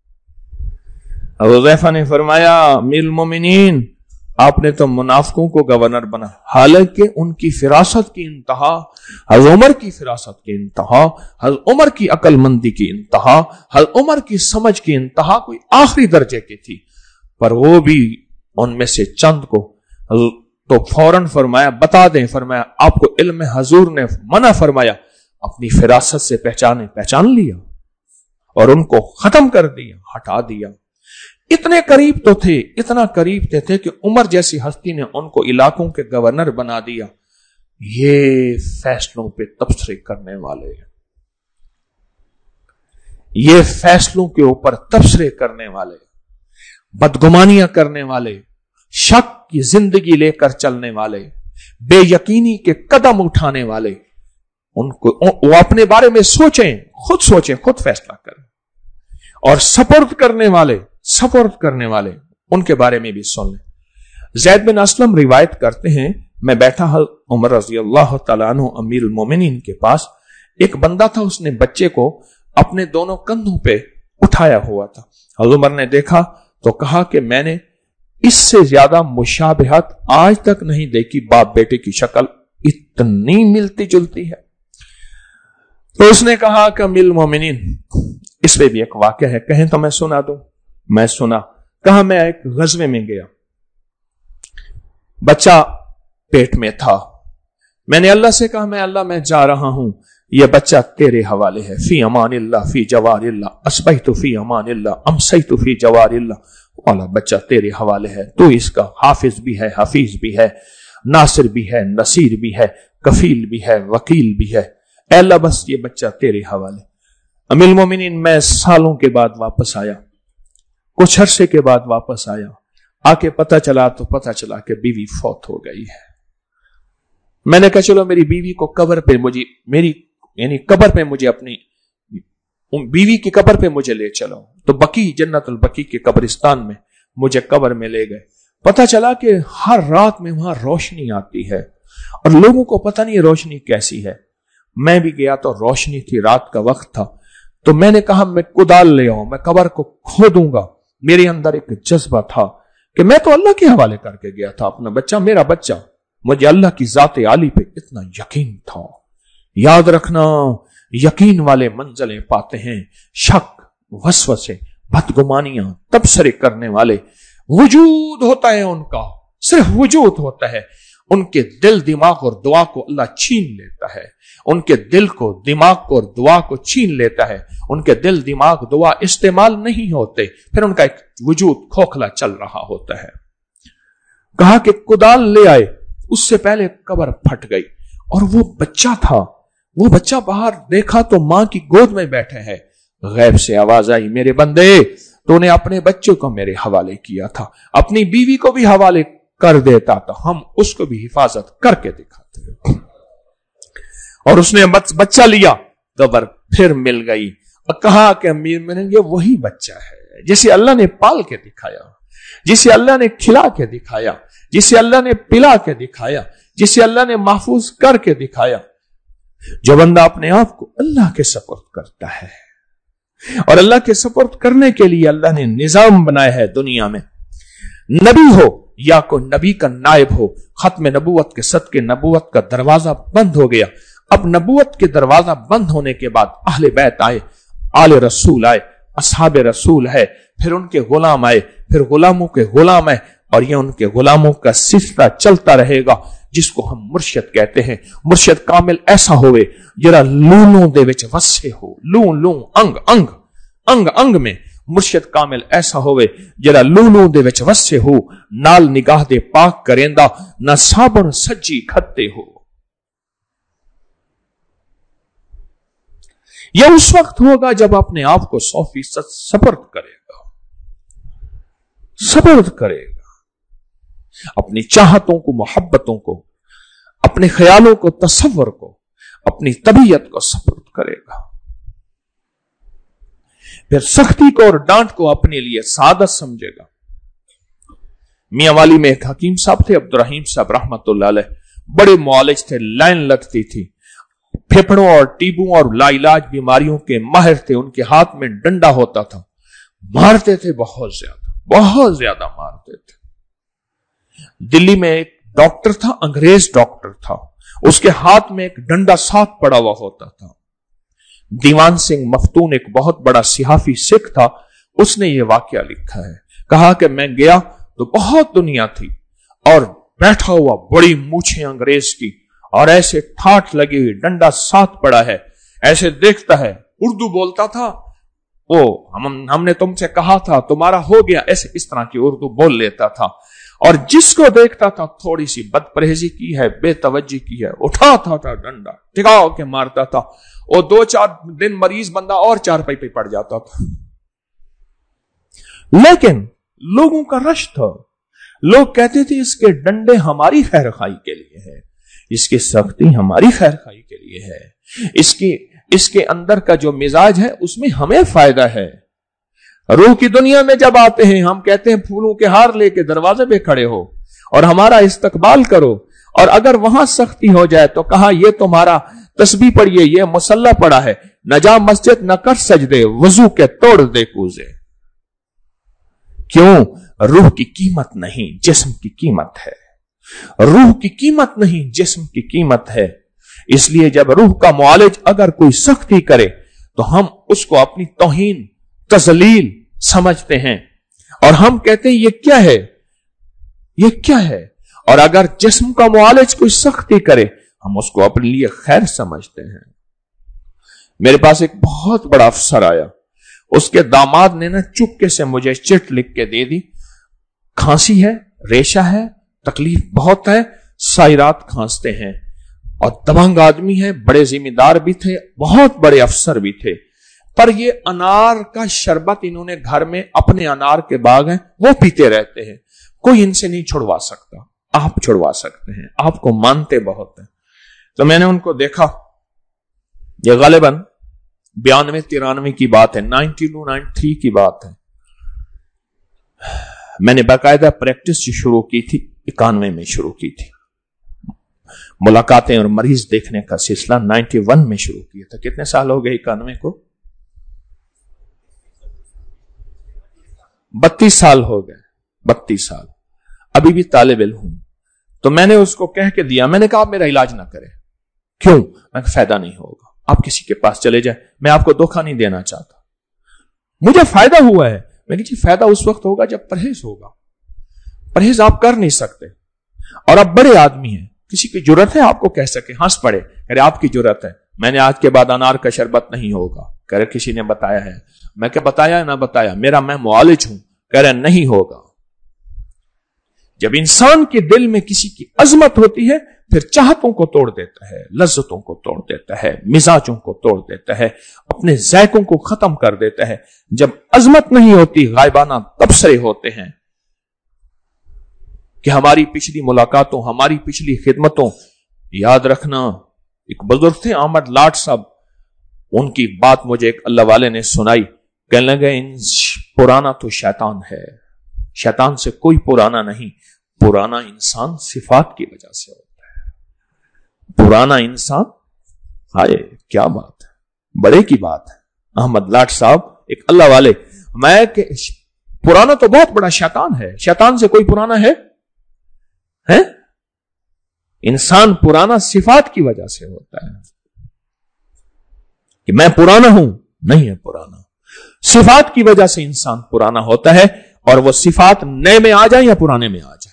حذیفہ نے فرمایا امیر المومنین آپ نے تو منافقوں کو گورنر بنا، حالانکہ ان کی فراست کی انتہا، حضرت عمر کی فراست کی انتہا، حضرت عمر کی عقل مندی کی انتہا، حضرت عمر کی سمجھ کی انتہا کوئی آخری درجے کی تھی. پر وہ بھی ان میں سے چند کو تو فوراً فرمایا بتا دیں، فرمایا آپ کو علم حضور نے منع فرمایا، اپنی فراست سے پہچان لیا اور ان کو ختم کر دیا، ہٹا دیا. اتنے قریب تو تھے، اتنا قریب تھے کہ عمر جیسی ہستی نے ان کو علاقوں کے گورنر بنا دیا. یہ فیصلوں پہ تبصرے کرنے والے، یہ فیصلوں کے اوپر تبصرے کرنے والے، بدگمانیاں کرنے والے، شک کی زندگی لے کر چلنے والے، بے یقینی کے قدم اٹھانے والے، ان کو وہ اپنے بارے میں سوچیں، خود فیصلہ کریں. اور سپرد کرنے والے ان کے بارے میں بھی سن لیں. زید بن اسلم روایت کرتے ہیں، میں بیٹھا عمر رضی اللہ تعالیٰ عنہ امیر المومنین کے پاس، ایک بندہ تھا، اس نے بچے کو اپنے دونوں کندھوں پہ اٹھایا ہوا تھا. حضرت عمر نے دیکھا تو کہا کہ میں نے اس سے زیادہ مشابہت آج تک نہیں دیکھی، باپ بیٹے کی شکل اتنی ملتی جلتی ہے۔ تو اس نے کہا کہ امیل مومنین، اس پہ بھی ایک واقعہ ہے، کہیں تو میں سنا دوں۔ میں سنا، کہا میں ایک غزوے میں گیا، بچہ پیٹ میں تھا، میں نے اللہ سے کہا، میں اللہ میں جا رہا ہوں، یہ بچہ تیرے حوالے ہے، فی امان اللہ فی جوار اللہ، اصبحت فی امان اللہ امسیت فی جوار اللہ، والا بچہ تیرے حوالے ہے، تو اس کا حافظ بھی ہے، حفیظ بھی ہے، ناصر بھی ہے، نصیر بھی ہے، کفیل بھی ہے، وکیل بھی ہے، اے اللہ بس یہ بچہ تیرے حوالے۔ امیل المومنین، میں سالوں کے بعد واپس آیا، کچھ عرصے کے بعد واپس آیا، آ کے پتہ چلا کہ بیوی فوت ہو گئی ہے۔ میں نے کہا چلو میری بیوی کو قبر پہ مجھے اپنی بیوی کی قبر پہ مجھے لے چلو، تو بقی جنت البقی کے قبرستان میں مجھے قبر میں لے گئے۔ پتہ چلا کہ ہر رات میں وہاں روشنی آتی ہے اور لوگوں کو پتہ نہیں روشنی کیسی ہے۔ میں بھی گیا تو روشنی تھی، رات کا وقت تھا، تو میں نے کہا میں کدال لے آؤں، میں قبر کو کھودوں گا۔ میرے اندر ایک جذبہ تھا کہ میں تو اللہ کے حوالے کر کے گیا تھا، اپنا بچہ میرا بچہ، مجھے اللہ کی ذات عالی پہ اتنا یقین تھا۔ یاد رکھنا، یقین والے منزلیں پاتے ہیں، شک، وسوسے، بدگمانیاں، تبصرے کرنے والے وجود ہوتا ہے، ان کا صرف وجود ہوتا ہے، ان کے دل، دماغ اور دعا کو اللہ چھین لیتا ہے، ان کے دل کو، دماغ کو اور دعا کو چھین لیتا ہے، ان کے دل، دماغ، دعا استعمال نہیں ہوتے، پھر ان کا ایک وجود کھوکھلا چل رہا ہوتا ہے۔ کہا کہ کدال لے آئے، اس سے پہلے قبر پھٹ گئی اور وہ بچہ تھا، وہ بچہ باہر دیکھا تو ماں کی گود میں بیٹھے ہے۔ غیب سے آواز آئی، میرے بندے تو نے اپنے بچے کو میرے حوالے کیا تھا، اپنی بیوی کو بھی حوالے کر دیتا تھا، ہم اس کو بھی حفاظت کر کے دکھاتے۔ اور اس نے بچہ لیا، قبر پھر مل گئی، اور کہا کہ امیر میں نے یہ وہی بچہ ہے جسے اللہ نے پال کے دکھایا، جسے اللہ نے کھلا کے دکھایا، جسے اللہ نے پلا کے دکھایا، جسے اللہ نے محفوظ کر کے دکھایا۔ جو بندہ اپنے آپ کو اللہ کے سپرد کرتا ہے، اور اللہ کے سپرد کرنے کے لیے اللہ نے نظام بنایا ہے دنیا میں، نبی ہو یا کوئی نبی کا نائب ہو، ختم نبوت کے صدقے نبوت کا دروازہ بند ہو گیا۔ اب نبوت کے دروازہ بند ہونے کے بعد اہل بیت آئے، آل رسول آئے، اصحاب رسول ہے، پھر ان کے غلام آئے، پھر غلاموں کے غلام آئے، اور یہ ان کے غلاموں کا سلسلہ چلتا رہے گا، جس کو ہم مرشد کہتے ہیں۔ مرشد کامل ایسا ہوئے جرا لونوں دے وچ وسے ہو، لون انگ انگ انگ انگ میں مرشد کامل ایسا ہوئے جرا لونوں دے وچ وسے ہو، نال نگاہ دے پاک کریندا، نہ صابن سجی کھتے ہو۔ یہ اس وقت ہوگا جب اپنے آپ کو 100% سپرد کرے گا، سپرد کرے گا، اپنی چاہتوں کو، محبتوں کو، اپنے خیالوں کو، تصور کو، اپنی طبیعت کو سپرد کرے گا۔ پھر سختی کو اور ڈانٹ کو اپنے لیے سعادت سمجھے گا۔ میاں والی میں ایک حکیم صاحب تھے، عبد الرحیم صاحب رحمت اللہ علیہ، بڑے معالج تھے، لائن لگتی تھی، پھیپھڑوں اور ٹیبوں اور لا علاج بیماریوں کے ماہر تھے، ان کے ہاتھ میں ڈنڈا ہوتا تھا، مارتے تھے، بہت زیادہ مارتے تھے۔ دلی میں ایک ڈاکٹر تھا، انگریز ڈاکٹر تھا، اس کے ہاتھ میں ایک ڈنڈا ساتھ پڑا ہوا ہوتا تھا۔ دیوان سنگھ مفتون ایک بہت بڑا صحافی سکھ تھا، اس نے یہ واقعہ لکھا ہے، کہا کہ میں گیا تو بہت دنیا تھی اور بیٹھا ہوا بڑی مونچھیں انگریز کی اور ایسے ٹھاٹ لگی ہوئی، ڈنڈا ساتھ پڑا ہے، ایسے دیکھتا ہے، اردو بولتا تھا، ہم نے تم سے کہا تھا تمہارا ہو گیا، ایسے اس طرح کی اردو بول لیتا تھا، اور جس کو دیکھتا تھا تھوڑی سی بد پرہیزی کی ہے، بے توجہ کی ہے، اٹھاتا تھا ڈنڈا، ٹکاؤ کے مارتا تھا، اور 2-4 دن مریض بندہ اور چارپائی پہ پڑ جاتا تھا۔ لیکن لوگوں کا رش تھا، لوگ کہتے تھے اس کے ڈنڈے ہماری خیر خواہی کے لیے ہے، اس کی سختی ہماری خیر خواہی کے لیے ہے، اس کے اندر کا جو مزاج ہے اس میں ہمیں فائدہ ہے۔ روح کی دنیا میں جب آتے ہیں ہم کہتے ہیں پھولوں کے ہار لے کے دروازے پہ کھڑے ہو اور ہمارا استقبال کرو، اور اگر وہاں سختی ہو جائے تو کہا یہ تمہارا تسبیح پڑھیے، یہ مصلی پڑا ہے، نہ جا مسجد نہ کر سجدے، وضو کے توڑ دے کوزے۔ क्यों? रूह की कीमत नहीं, जिस्म की कीमत है। रूह की कीमत नहीं, जिस्म की कीमत है। इसलिए जब रूह का मुआलिज अगर कोई सख्ती करे तो हम उसको अपनी तौहीन, तजलील समझते हैं और हम कहते हैं ये क्या है, ये क्या है। और अगर जिस्म का मुआलिज कोई सख्ती करे हम उसको अपने लिए खैर समझते हैं। मेरे पास एक बहुत बड़ा अफसर आया, उसके दामाद ने ना चुपके से मुझे चिट लिख के दे दी, खांसी है, रेशा है, तकलीफ बहुत है, सारी रात खांसते हैं और दबंग आदमी है, बड़े जिम्मेदार भी थे, बहुत बड़े अफसर भी थे। पर ये अनार का शरबत इन्होंने घर में, अपने अनार के बाग हैं, वो पीते रहते हैं। कोई इनसे नहीं छुड़वा सकता, आप छुड़वा सकते हैं, आपको मानते बहुत हैं। तो मैंने उनको देखा, ये गालिबन 92-93 की बात है, 92-93 की बात है। मैंने बाकायदा प्रैक्टिस शुरू की थी, 91 में शुरू की थी। मुलाकातें और मरीज देखने का सिलसिला 91 में शुरू किया था। कितने साल हो गए 91 को? 32 साल हो गए, 32 साल। अभी भी तालिब इल्म हूं। तो मैंने उसको कह के दिया, मैंने कहा आप मेरा इलाज ना करें। क्यों? मैं फायदा नहीं होगा, आप किसी के पास चले जाए, मैं आपको धोखा नहीं देना चाहता, मुझे फायदा हुआ है। मैंने कहा फायदा उस वक्त होगा जब परहेज होगा, परहेज आप कर नहीं सकते। और आप बड़े आदमी हैं, किसी की जरूरत है आपको कह सके, हंस पड़े, कह रहे आपकी जरूरत है, मैंने आज के बाद अनार का शरबत नहीं होगा, कह रहे किसी ने बताया है। मैं क्या बताया है ना बताया, मेरा मैं मुआलिज हूं, कह रहे नहीं होगा। जब इंसान के दिल में किसी की अजमत होती है फिर चाहतों को तोड़ देता है, लज्जतों को तोड़ देता है, मिजाजों को तोड़ देता है, अपने ज़ायकों को खत्म कर देता है। जब अजमत नहीं होती, गायबाना तबसरे होते हैं कि हमारी पिछली मुलाकातों, हमारी पिछली खिदमतों, याद रखना एक बुजुर्ग थे अहमद लाट साहब, उनकी बात मुझे एक अल्लाह वाले ने सुनाई, कहने लगे पुराना तो शैतान है, शैतान से कोई पुराना नहीं, पुराना इंसान सिफात की वजह से होता है। पुराना इंसान, हाय क्या बात है, बड़े की बात है। अहमद लाट साहब एक अल्लाह वाले, मैं कि पुराना तो बहुत बड़ा शैतान है, शैतान से कोई पुराना है? इंसान पुराना सिफात की वजह से होता है कि मैं पुराना हूं, नहीं है पुराना, सिफात की वजह से इंसान पुराना होता है। और वो सिफात नए में आ जाए या पुराने में आ जाए,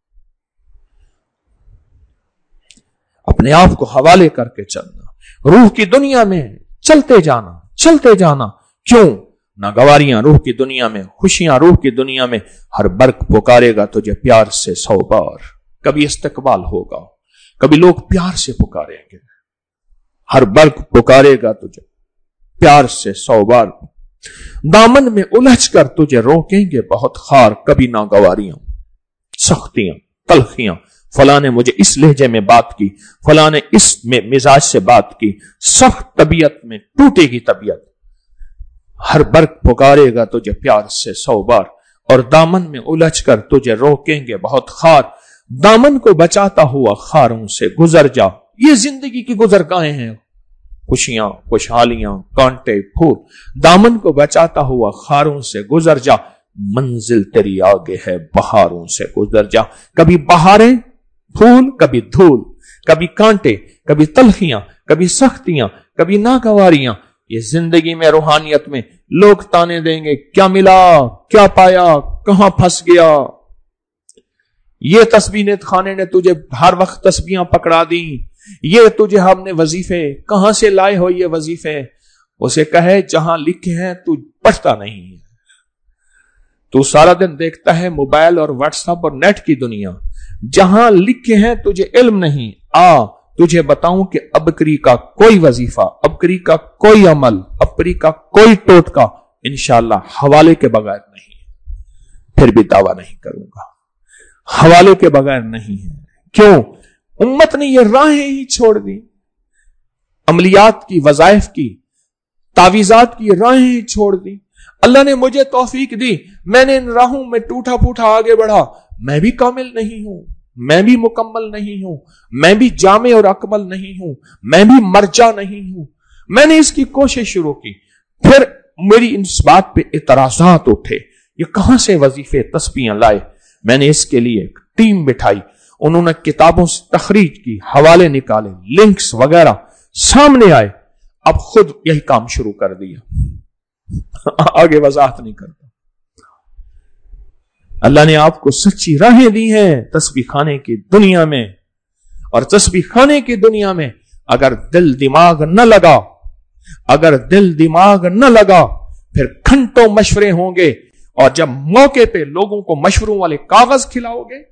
अपने आप को हवाले करके चलना, रूह की दुनिया में चलते जाना, चलते जाना। क्यों? नागवारियां रूह की दुनिया में, खुशियां रूह की दुनिया में। हर बर्क पुकारेगा तुझे प्यार से 100 बार, कभी इस्तकबाल होगा, कभी लोग प्यार से पुकारेंगे। हर बर्क पुकारेगा तुझे प्यार से 100 बार, दामन में उलझ कर तुझे रोकेंगे बहुत खार। कभी नागवारियां, सख्तियां, तलखियां, फलां ने मुझे इस लहजे में बात की, फलां ने इस में मिजाज से बात की, सख्त तबीयत में टूटेगी तबीयत। हर बर्क पुकारेगा तुझे प्यार से 100 बार, और दामन में उलझ कर तुझे रोकेंगे बहुत खार। दामन को बचाता हुआ खारों से गुजर जा, ये जिंदगी की गुजरगाहें हैं, खुशियां, खुशहालियां, कांटे, फूल। दामन को बचाता हुआ खारों से गुजर जा, मंजिल तेरी आगे है, बहारों से गुजर जा। कभी बहारें फूल, कभी धूल, कभी कांटे, कभी तलखियां, कभी सख्तियां, कभी नागवारियां। ये जिंदगी में, रूहानियत में लोग ताने देंगे, क्या मिला, क्या पाया, कहां फंस गया, ये तस्बीह खाने ने तुझे हर वक्त तस्बीहां पकड़ा दी, ये तुझे हमने वजीफे, कहां से लाए हो ये वजीफे। उसे कहे जहां लिखे हैं तू पढ़ता नहीं है, तू सारा दिन देखता है मोबाइल और व्हाट्सएप और नेट की दुनिया, जहां लिखे हैं तुझे इल्म नहीं। आ तुझे बताऊं कि अबकरी का कोई वजीफा, अबकरी का कोई अमल, अबकरी का कोई टोटका इंशाअल्लाह हवाले के बगैर नहीं। फिर भी दावा नहीं करूंगा, हवाले के बगैर नहीं है। क्यों? उम्मत ने ये राहें ही छोड़ दी, अमलियात की, वजाइफ की, तावीजात की राहें ही छोड़ दी। अल्लाह ने मुझे तौफीक दी, मैंने इन राहों में टूटा फूटा आगे बढ़ा। मैं भी कामिल नहीं हूं, मैं भी मुकम्मल नहीं हूं, मैं भी जामे और अकमल नहीं हूं, मैं भी मर्जा नहीं हूं। मैंने इसकी कोशिश शुरू की, फिर मेरी इस बात पे इतराजात उठे یہ کہاں سے وظیفے تسبیحاں لائے؟ میں نے اس کے لیے ایک ٹیم بٹھائی، انہوں نے کتابوں سے تخریج کی، حوالے نکالے، لنکس وغیرہ سامنے آئے، اب خود یہی کام شروع کر دیا، آگے وضاحت نہیں کرتا۔ اللہ نے آپ کو سچی راہیں دی ہیں تسبیح خانے کی دنیا میں، اور تسبیح خانے کی دنیا میں اگر دل دماغ نہ لگا، اگر دل دماغ نہ لگا، پھر گھنٹوں مشورے ہوں گے، اور جب موقع پہ لوگوں کو مشوروں والے کاغذ کھلاؤ گے،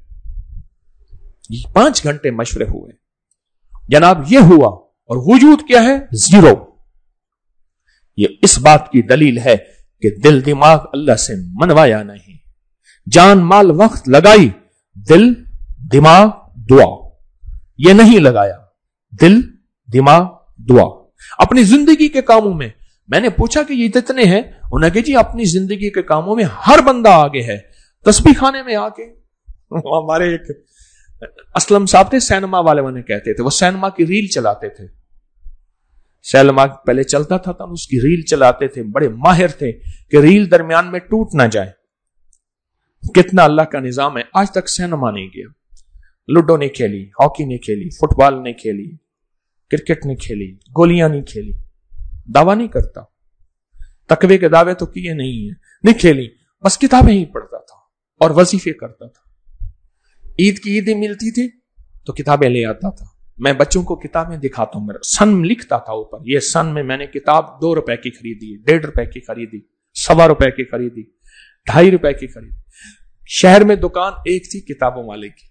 5 گھنٹے مشورے ہوئے جناب، یہ ہوا، اور وجود کیا ہے؟ 0۔ یہ اس بات کی دلیل ہے کہ دل دماغ اللہ سے منوایا نہیں، جان مال وقت لگائی، دل دماغ دعا، یہ نہیں لگایا، دل دماغ دعا۔ اپنی زندگی کے کاموں میں میں نے پوچھا کہ یہ جتنے ہیں، انہوں نے کہا جی اپنی زندگی کے کاموں میں ہر بندہ آگے ہے، تسبیح خانے میں آ کے ہمارے ایک اسلم صاحب تھے، سینما والے انہیں کہتے تھے، وہ سینما کی ریل چلاتے تھے، سینما پہلے چلتا تھا تو اس کی ریل چلاتے تھے، بڑے ماہر تھے کہ ریل درمیان میں ٹوٹ نہ جائے۔ کتنا اللہ کا نظام ہے، آج تک سینما نہیں گیا، لوڈو نہیں کھیلی، ہاکی نہیں کھیلی، فٹ بال نہیں کھیلی، کرکٹ نہیں کھیلی، گولیاں نہیں کھیلی، دعویٰ نہیں کرتا، تقوی کے دعوے تو کیے نہیں کھیلی، بس کتابیں ہی پڑھتا تھا اور وظیفے کرتا تھا۔ عید کی عیدیں ملتی تھی تو کتابیں لے آتا تھا، میں بچوں کو کتابیں دکھاتا ہوں، میرا سن لکھتا تھا اوپر، یہ سن میں نے کتاب 2 روپے کی خریدی، 1.5 روپے کی خریدی، 1.25 روپے کی خریدی، 2.5 روپے کی خریدی۔ شہر میں دکان ایک تھی کتابوں والے کی،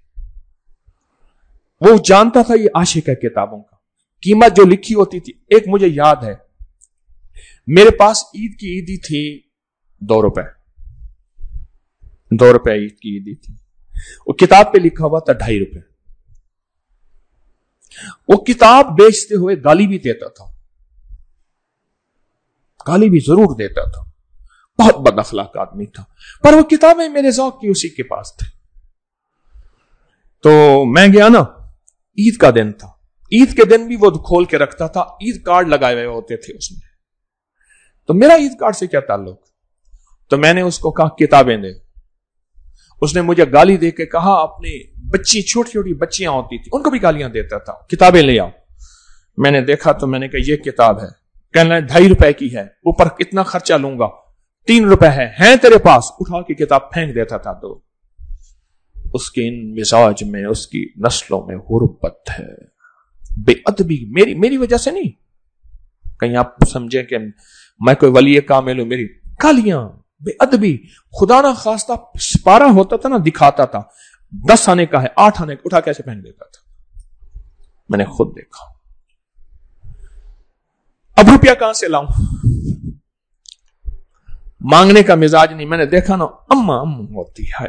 وہ جانتا تھا یہ عاشق ہے کتابوں کا، قیمت جو لکھی ہوتی تھی، ایک مجھے یاد ہے میرے پاس عید کی عیدی تھی 2 روپے، 2 روپے عید کی عیدی تھی، وہ کتاب پہ لکھا ہوا تھا 2.5 روپے۔ وہ کتاب بیچتے ہوئے گالی بھی دیتا تھا، گالی بھی ضرور دیتا تھا، بہت بد اخلاق آدمی تھا، پر وہ کتابیں میرے ذوق کی اسی کے پاس تھے۔ تو میں گیا نا، عید کا دن تھا، عید کے دن بھی وہ کھول کے رکھتا تھا، عید کارڈ لگائے ہوئے ہوتے تھے اس میں، تو میرا عید کارڈ سے کیا تعلق؟ تو میں نے اس کو کہا کتابیں دے، اس نے مجھے گالی دے کے کہا اپنی بچی، چھوٹی چھوٹی بچیاں ہوتی تھی ان کو بھی گالیاں دیتا تھا، کتابیں لے آؤ۔ میں نے دیکھا تو میں نے کہا یہ کتاب ہے، کہنا 2.5 روپے کی ہے، اوپر کتنا خرچہ لوں گا، 3 روپے ہیں تیرے پاس، اٹھا کے کتاب پھینک دیتا تھا۔ تو اس کے ان مزاج میں، اس کی نسلوں میں غربت ہے، بے ادبی، میری وجہ سے نہیں، کہیں آپ سمجھیں کہ میں کوئی ولی کامل ہوں، میری گالیاں، بے ادبی، خدا نہ خواستہ پارا ہوتا تھا نا، دکھاتا تھا 10 آنے کا ہے، 8 آنے کا، اٹھا کیسے پھینک دیتا تھا، میں نے خود دیکھا۔ اب روپیہ کہاں سے لاؤں؟ مانگنے کا مزاج نہیں، میں نے دیکھا نا، اماں ہوتی ہے،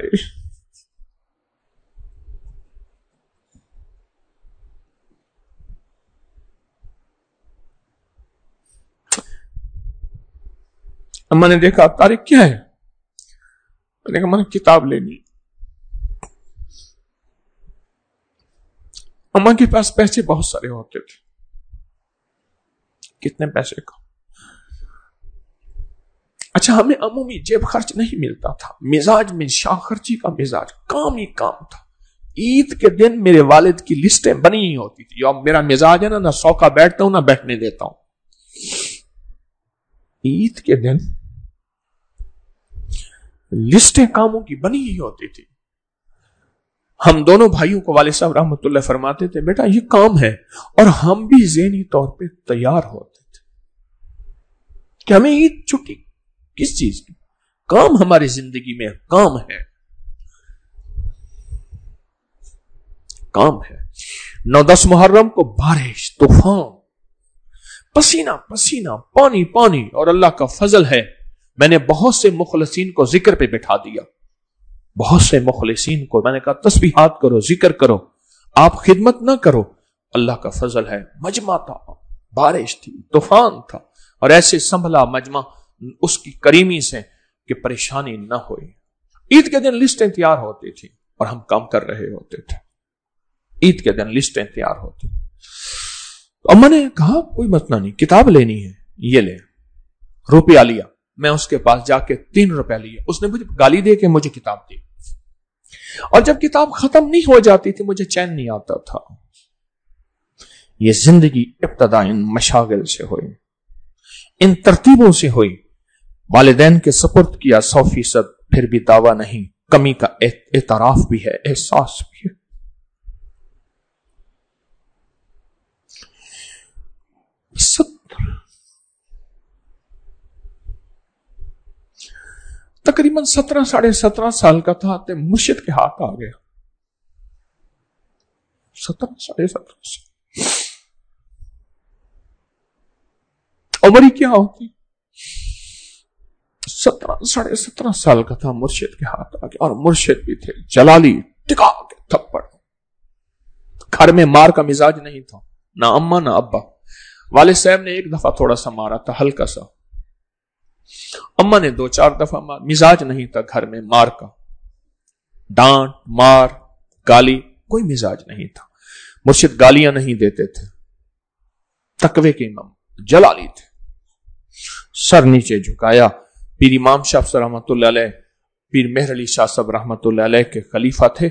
اما نے دیکھا طارق کیا ہے، میں نے کہا میں نے کتاب لینی۔ اما کے پاس پیسے بہت سارے ہوتے تھے، کتنے پیسے کا؟ اچھا، ہمیں عمومی جیب خرچ نہیں ملتا تھا، مزاج میں شاہ خرچی کا مزاج، کام ہی کام تھا۔ عید کے دن میرے والد کی لسٹیں بنی ہی ہوتی تھی، اب میرا مزاج ہے نا، نہ سوکا بیٹھتا ہوں نہ بیٹھنے دیتا ہوں۔ عید کے دن لسٹیں کاموں کی بنی ہی ہوتی تھی۔ ہم دونوں بھائیوں کو والد صاحب رحمۃ اللہ فرماتے تھے بیٹا یہ کام ہے، اور ہم بھی ذہنی طور پہ تیار ہوتے تھے کہ ہمیں عید چھٹی کس چیز کی، کام ہماری زندگی میں کام ہے، کام ہے۔ 9-10 محرم کو بارش، طوفان، پسینہ پسینہ، پانی پانی، اور اللہ کا فضل ہے میں نے بہت سے مخلصین کو ذکر پہ بٹھا دیا، بہت سے مخلصین کو میں نے کہا تسبیحات کرو، ذکر کرو، آپ خدمت نہ کرو، اللہ کا فضل ہے۔ مجمع تھا، بارش تھی، طوفان تھا، اور ایسے سنبھلا مجمع اس کی کریمی سے کہ پریشانی نہ ہوئی۔ عید کے دن لسٹیں تیار ہوتی تھی اور ہم کام کر رہے ہوتے تھے، عید کے دن لسٹیں تیار ہوتی۔ اما نے کہا کوئی مسئلہ نہیں، کتاب لینی ہے، یہ لے، روپیہ لیا، میں اس کے پاس جا کے 3 روپے لیے، اس نے مجھے گالی دے کے مجھے کتاب دی، اور جب کتاب ختم نہیں ہو جاتی تھی مجھے چین نہیں آتا تھا۔ یہ زندگی ابتدا ان مشاغل سے ہوئی، ان ترتیبوں سے ہوئی، والدین کے سپرد کیا 100%، پھر بھی دعویٰ نہیں، کمی کا اعتراف بھی ہے، احساس بھی ہے۔ تقریباً 17 ساڑھے 17 سال کا تھا تو مرشد کے ہاتھ آ گیا۔ 17 ساڑھے 17 سال عمر ہی کیا ہوتی، 17 ساڑھے 17 سال کا تھا، مرشد کے ہاتھ آ گیا، اور مرشد بھی تھے جلالی، ٹکا کے تھپڑ۔ گھر میں مار کا مزاج نہیں تھا، نہ اماں نہ ابا۔ والد صاحب نے ایک دفعہ تھوڑا سا مارا تھا، ہلکا سا، اماں نے 2-4 دفعہ مارا، مزاج نہیں تھا گھر میں مار کا، ڈانٹ مار گالی کوئی مزاج نہیں تھا۔ مرشد گالیاں نہیں دیتے تھے، تقوی کے امام جلالی تھے۔ سر نیچے جھکایا، پیر امام شاہ صاحب رحمۃ اللہ علیہ، پیر مہر علی شاہ صاحب رحمۃ اللہ علیہ کے خلیفہ تھے،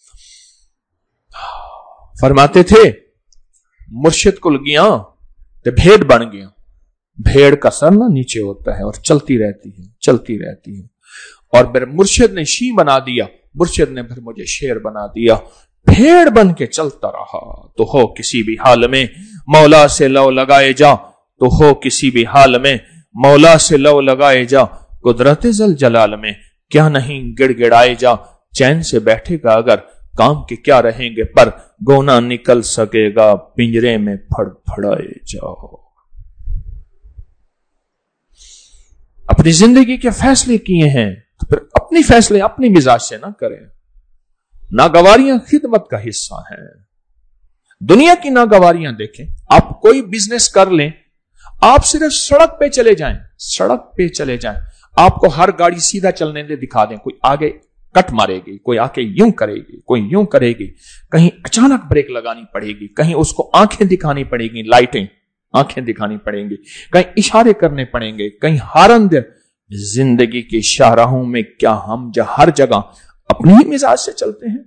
فرماتے تھے مرشد کل گیا تو بھیڑ بن گیا۔ بھیڑ کا سر نہ نیچے ہوتا ہے اور چلتی رہتی ہے، چلتی رہتی ہے، اور پھر مرشد نے شی بنا دیا، مرشد نے پھر مجھے شیر بنا دیا۔ بھیڑ بن کے چلتا رہا تو ہو کسی بھی حال میں مولا سے لو لگائے جا، تو ہو کسی بھی حال میں مولا سے لو لگائے جا، قدرت ذل جلال میں کیا نہیں گڑ گڑائے جا، چین سے بیٹھے گا اگر کام کے کیا رہیں گے، پر گونا نکل سکے گا پنجرے میں پھڑ پھڑائے جاؤ۔ اپنی زندگی کے فیصلے کیے ہیں تو پھر اپنی فیصلے اپنی مزاج سے نہ کریں۔ ناگواریاں خدمت کا حصہ ہیں۔ دنیا کی ناگواریاں دیکھیں، آپ کوئی بزنس کر لیں، آپ صرف سڑک پہ چلے جائیں، سڑک پہ چلے جائیں، آپ کو ہر گاڑی سیدھا چلنے دے دکھا دیں، کوئی آگے کٹ مارے گی، کوئی آ کے یوں کرے گی، کوئی یوں کرے گی، کہیں اچانک بریک لگانی پڑے گی، کہیں اس کو آنکھیں دکھانی پڑے گی، لائٹیں آنکھیں دکھانی پڑیں گی، کہیں اشارے کرنے پڑیں گے، کہیں ہارن دے۔ زندگی کی شاہراہوں میں کیا ہم ہر جگہ اپنی ہی مزاج سے چلتے ہیں؟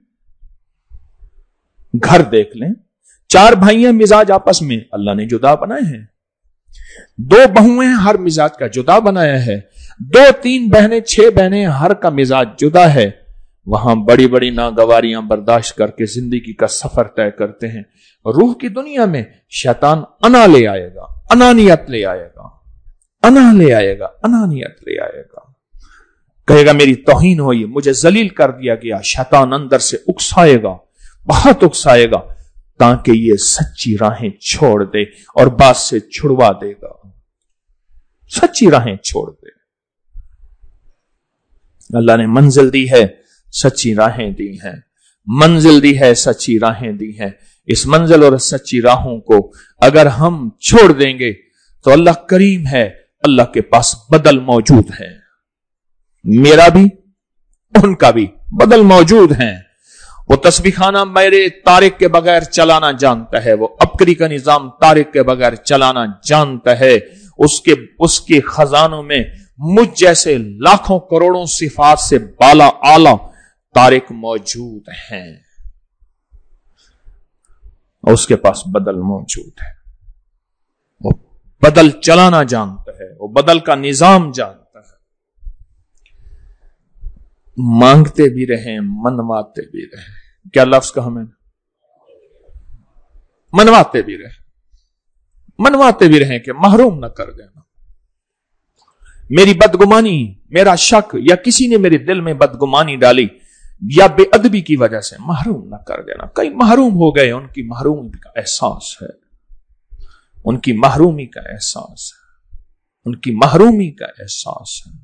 گھر دیکھ لیں، 4 بھائیاں مزاج آپس میں اللہ نے جدا بنائے ہیں، 2 بہویں ہر مزاج کا جدا بنایا ہے، 2-3 بہنیں 6 بہنیں ہر کا مزاج جدا ہے۔ وہاں بڑی بڑی ناگواریاں برداشت کر کے زندگی کا سفر طے کرتے ہیں۔ روح کی دنیا میں شیطان انا لے آئے گا، انانیت لے آئے گا، انا لے آئے گا، انانیت لے آئے گا، کہے گا میری توہین ہوئی، مجھے ذلیل کر دیا گیا۔ شیطان اندر سے اکسائے گا، بہت اکسائے گا، تاکہ یہ سچی راہیں چھوڑ دے اور بات سے چھڑوا دے گا، سچی راہیں چھوڑ دے۔ اللہ نے منزل دی ہے، سچی راہیں دی ہیں، منزل دی ہے، سچی راہیں دی ہیں۔ اس منزل اور سچی راہوں کو اگر ہم چھوڑ دیں گے تو اللہ کریم ہے، اللہ کے پاس بدل موجود ہے، میرا بھی ان کا بھی بدل موجود ہیں۔ وہ تسبیح خانہ میرے طارق کے بغیر چلانا جانتا ہے، وہ ابکری کا نظام طارق کے بغیر چلانا جانتا ہے، اس کے خزانوں میں مجھ جیسے لاکھوں کروڑوں صفات سے بالا اعلی طارق موجود ہیں، اور اس کے پاس بدل موجود ہے۔ وہ بدل چلانا جانتا ہے، وہ بدل کا نظام جانتا ہے۔ مانگتے بھی رہیں، منواتے بھی رہیں۔ کیا لفظ کہا میں نے؟ منواتے بھی رہیں، منواتے بھی رہیں کہ محروم نہ کر دینا۔ میری بدگمانی، میرا شک، یا کسی نے میرے دل میں بدگمانی ڈالی یا بے ادبی کی وجہ سے محروم نہ کر دینا۔ کئی محروم ہو گئے، ان کی محرومی کا احساس ہے، ان کی محرومی کا احساس ہے، ان کی محرومی کا احساس ہے۔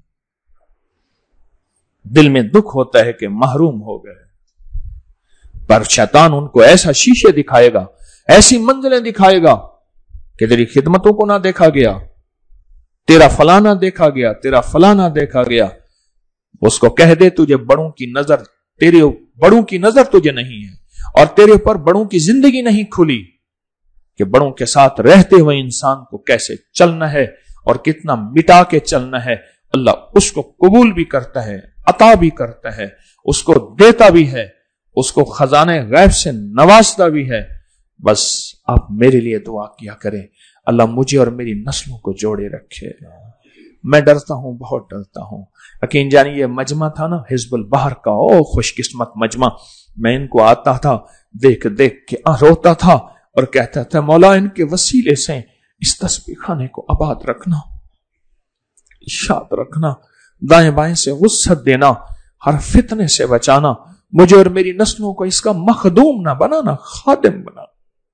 دل میں دکھ ہوتا ہے کہ محروم ہو گئے، پر شیطان ان کو ایسا شیشے دکھائے گا، ایسی منزلیں دکھائے گا کہ تیری خدمتوں کو نہ دیکھا گیا، تیرا فلانا دیکھا گیا، تیرا فلانا دیکھا گیا۔ اس کو کہہ دے تجھے بڑوں کی نظر، تیرے بڑوں کی نظر تجھے نہیں ہے، اور تیرے اوپر بڑوں کی زندگی نہیں کھلی کہ بڑوں کے ساتھ رہتے ہوئے انسان کو کیسے چلنا ہے اور کتنا مٹا کے چلنا ہے۔ اللہ اس کو قبول بھی کرتا ہے، عطا بھی کرتا ہے، اس کو دیتا بھی ہے، اس کو خزانے غیب سے نوازتا بھی ہے. بس آپ میرے لیے دعا کیا کریں، اللہ مجھے اور میری نسلوں کو جوڑے رکھے. میں ڈرتا ہوں، بہت ڈرتا ہوں. یقین جانی یہ مجمع تھا نا حزب البحر کا، او خوش قسمت مجمع. میں ان کو آتا تھا دیکھ دیکھ کے روتا تھا اور کہتا تھا مولا ان کے وسیلے سے اس تسبیح خانے کو آباد رکھنا، شاد رکھنا، دائیں بائیں سے وسعت دینا، ہر فتنے سے بچانا، مجھے اور میری نسلوں کو اس کا مخدوم نہ بنانا، خادم بنانا،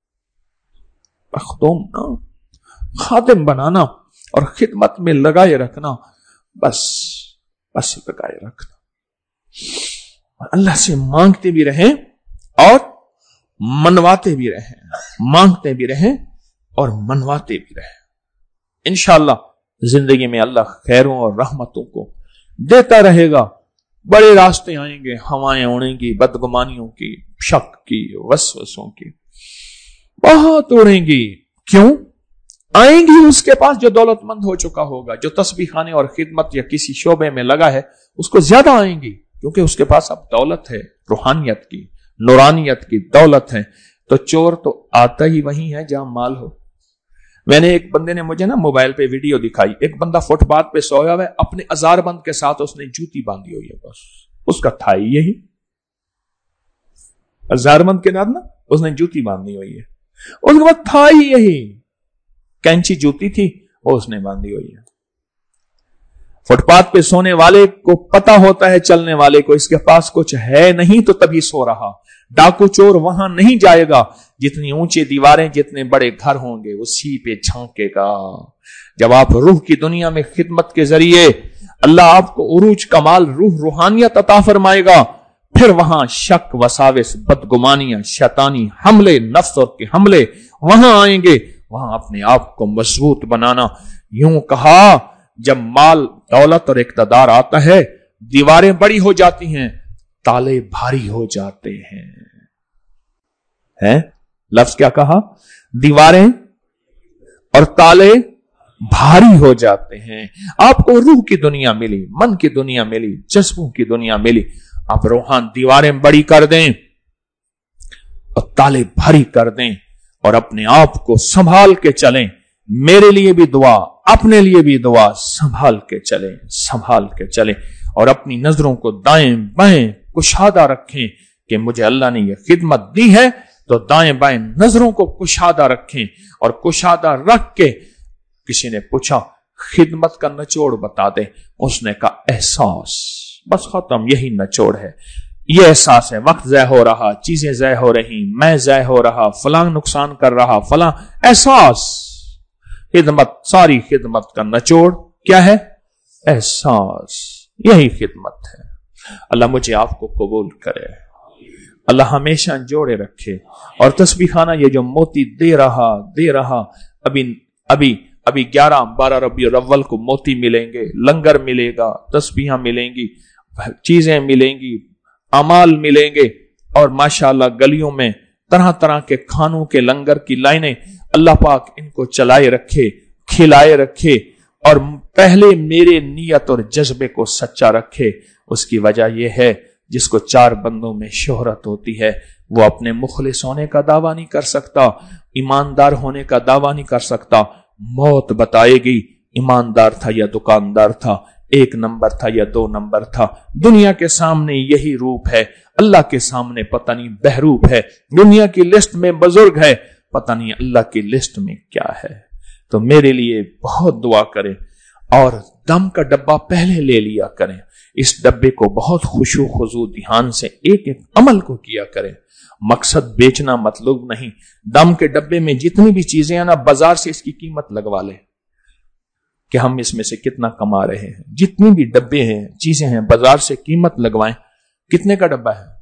مخدوم نہ خادم بنانا اور خدمت میں لگائے رکھنا. بس لگائے رکھنا. اللہ سے مانگتے بھی رہیں اور منواتے بھی رہیں، مانگتے بھی رہیں اور منواتے بھی رہیں. انشاءاللہ زندگی میں اللہ خیروں اور رحمتوں کو دیتا رہے گا. بڑے راستے آئیں گے، ہوائیں اڑیں گی، بدگمانیوں کی، شک کی، وسوسوں کی بہت اڑیں گی. کیوں آئیں گی؟ اس کے پاس جو دولت مند ہو چکا ہوگا، جو تسبیح خانے اور خدمت یا کسی شعبے میں لگا ہے، اس کو زیادہ آئیں گی، کیونکہ اس کے پاس اب دولت ہے، روحانیت کی، نورانیت کی دولت ہے. تو چور تو آتا ہی وہی ہے جہاں مال ہو. میں نے ایک بندے نے مجھے نا موبائل پہ ویڈیو دکھائی، ایک بندہ فٹ پاتھ پہ سویا ہوا ہے، اپنے ازار بند کے ساتھ اس نے جوتی باندھی ہوئی ہے. بس اس کا تھا یہی ازار بند کے ساتھ نا اس نے جوتی باندھی ہوئی ہے. اس کے بعد تھا ہی یہی کینچی جوتی تھی وہ اس نے باندھی ہوئی ہے. فٹ پاتھ پہ سونے والے کو پتا ہوتا ہے، چلنے والے کو اس کے پاس کچھ ہے نہیں تو تبھی سو رہا. ڈاکو چور وہاں نہیں جائے گا، جتنی اونچی دیواریں، جتنے بڑے گھر ہوں گے اسی پہ چھانکے گا. جب آپ روح کی دنیا میں خدمت کے ذریعے اللہ آپ کو عروج کمال روح روحانیت عطا فرمائے گا، پھر وہاں شک، وساوس، بدگمانیاں، شیطانی حملے، نفس اور کے حملے وہاں آئیں گے. وہاں اپنے آپ کو مضبوط بنانا. یوں کہا جب مال، دولت اور اقتدار آتا ہے دیواریں بڑی ہو جاتی ہیں، تالے بھاری ہو جاتے ہیں. لفظ کیا کہا؟ دیواریں اور تالے بھاری ہو جاتے ہیں. آپ کو روح کی دنیا ملی، من کی دنیا ملی، جذبوں کی دنیا ملی. آپ روحان دیواریں بڑی کر دیں اور تالے بھاری کر دیں اور اپنے آپ کو سنبھال کے چلیں. میرے لیے بھی دعا، اپنے لیے بھی دعا. سنبھال کے چلیں، سنبھال کے چلیں اور اپنی نظروں کو دائیں بائیں کشادہ رکھیں کہ مجھے اللہ نے یہ خدمت دی ہے تو دائیں بائیں نظروں کو کشادہ رکھیں. اور کشادہ رکھ کے کسی نے پوچھا خدمت کا نچوڑ بتا دے، اس نے کہا احساس. بس ختم، یہی نچوڑ ہے. یہ احساس ہے وقت ضائع ہو رہا، چیزیں ضائع ہو رہی، میں ضائع ہو رہا، فلاں نقصان کر رہا، فلاں. احساس. خدمت، ساری خدمت کا نچوڑ کیا ہے؟ احساس. یہی خدمت ہے. اللہ مجھے آپ کو قبول کرے، اللہ ہمیشہ جوڑے رکھے. اور تسبیح خانہ یہ جو موتی دے رہا ابھی 11-12 ربیع الاول کو موتی ملیں گے، لنگر ملے گا، تسبیحاں ملیں گی، چیزیں ملیں گی، اعمال ملیں گے. اور ماشاءاللہ گلیوں میں طرح طرح کے کھانوں کے لنگر کی لائنیں. اللہ پاک ان کو چلائے رکھے، کھلائے رکھے اور پہلے میرے نیت اور جذبے کو سچا رکھے. اس کی وجہ یہ ہے جس کو 4 بندوں میں شہرت ہوتی ہے وہ اپنے مخلص ہونے کا دعویٰ نہیں کر سکتا، ایماندار ہونے کا دعویٰ نہیں کر سکتا. موت بتائے گی ایماندار تھا یا دکاندار تھا، 1 نمبر تھا یا 2 نمبر تھا. دنیا کے سامنے یہی روپ ہے، اللہ کے سامنے پتہ نہیں بہروپ ہے. دنیا کی لسٹ میں بزرگ ہے، پتہ نہیں اللہ کی لسٹ میں کیا ہے. تو میرے لیے بہت دعا کریں اور دم کا ڈبہ پہلے لے لیا کریں. اس ڈبے کو بہت خشوع خضوع دھیان سے ایک ایک عمل کو کیا کریں. مقصد بیچنا مطلوب نہیں. دم کے ڈبے میں جتنی بھی چیزیں ہیں نا، بازار سے اس کی قیمت لگوا لیں کہ ہم اس میں سے کتنا کما رہے ہیں. جتنی بھی ڈبے ہیں، چیزیں ہیں، بازار سے قیمت لگوائیں. کتنے کا ڈبہ ہے؟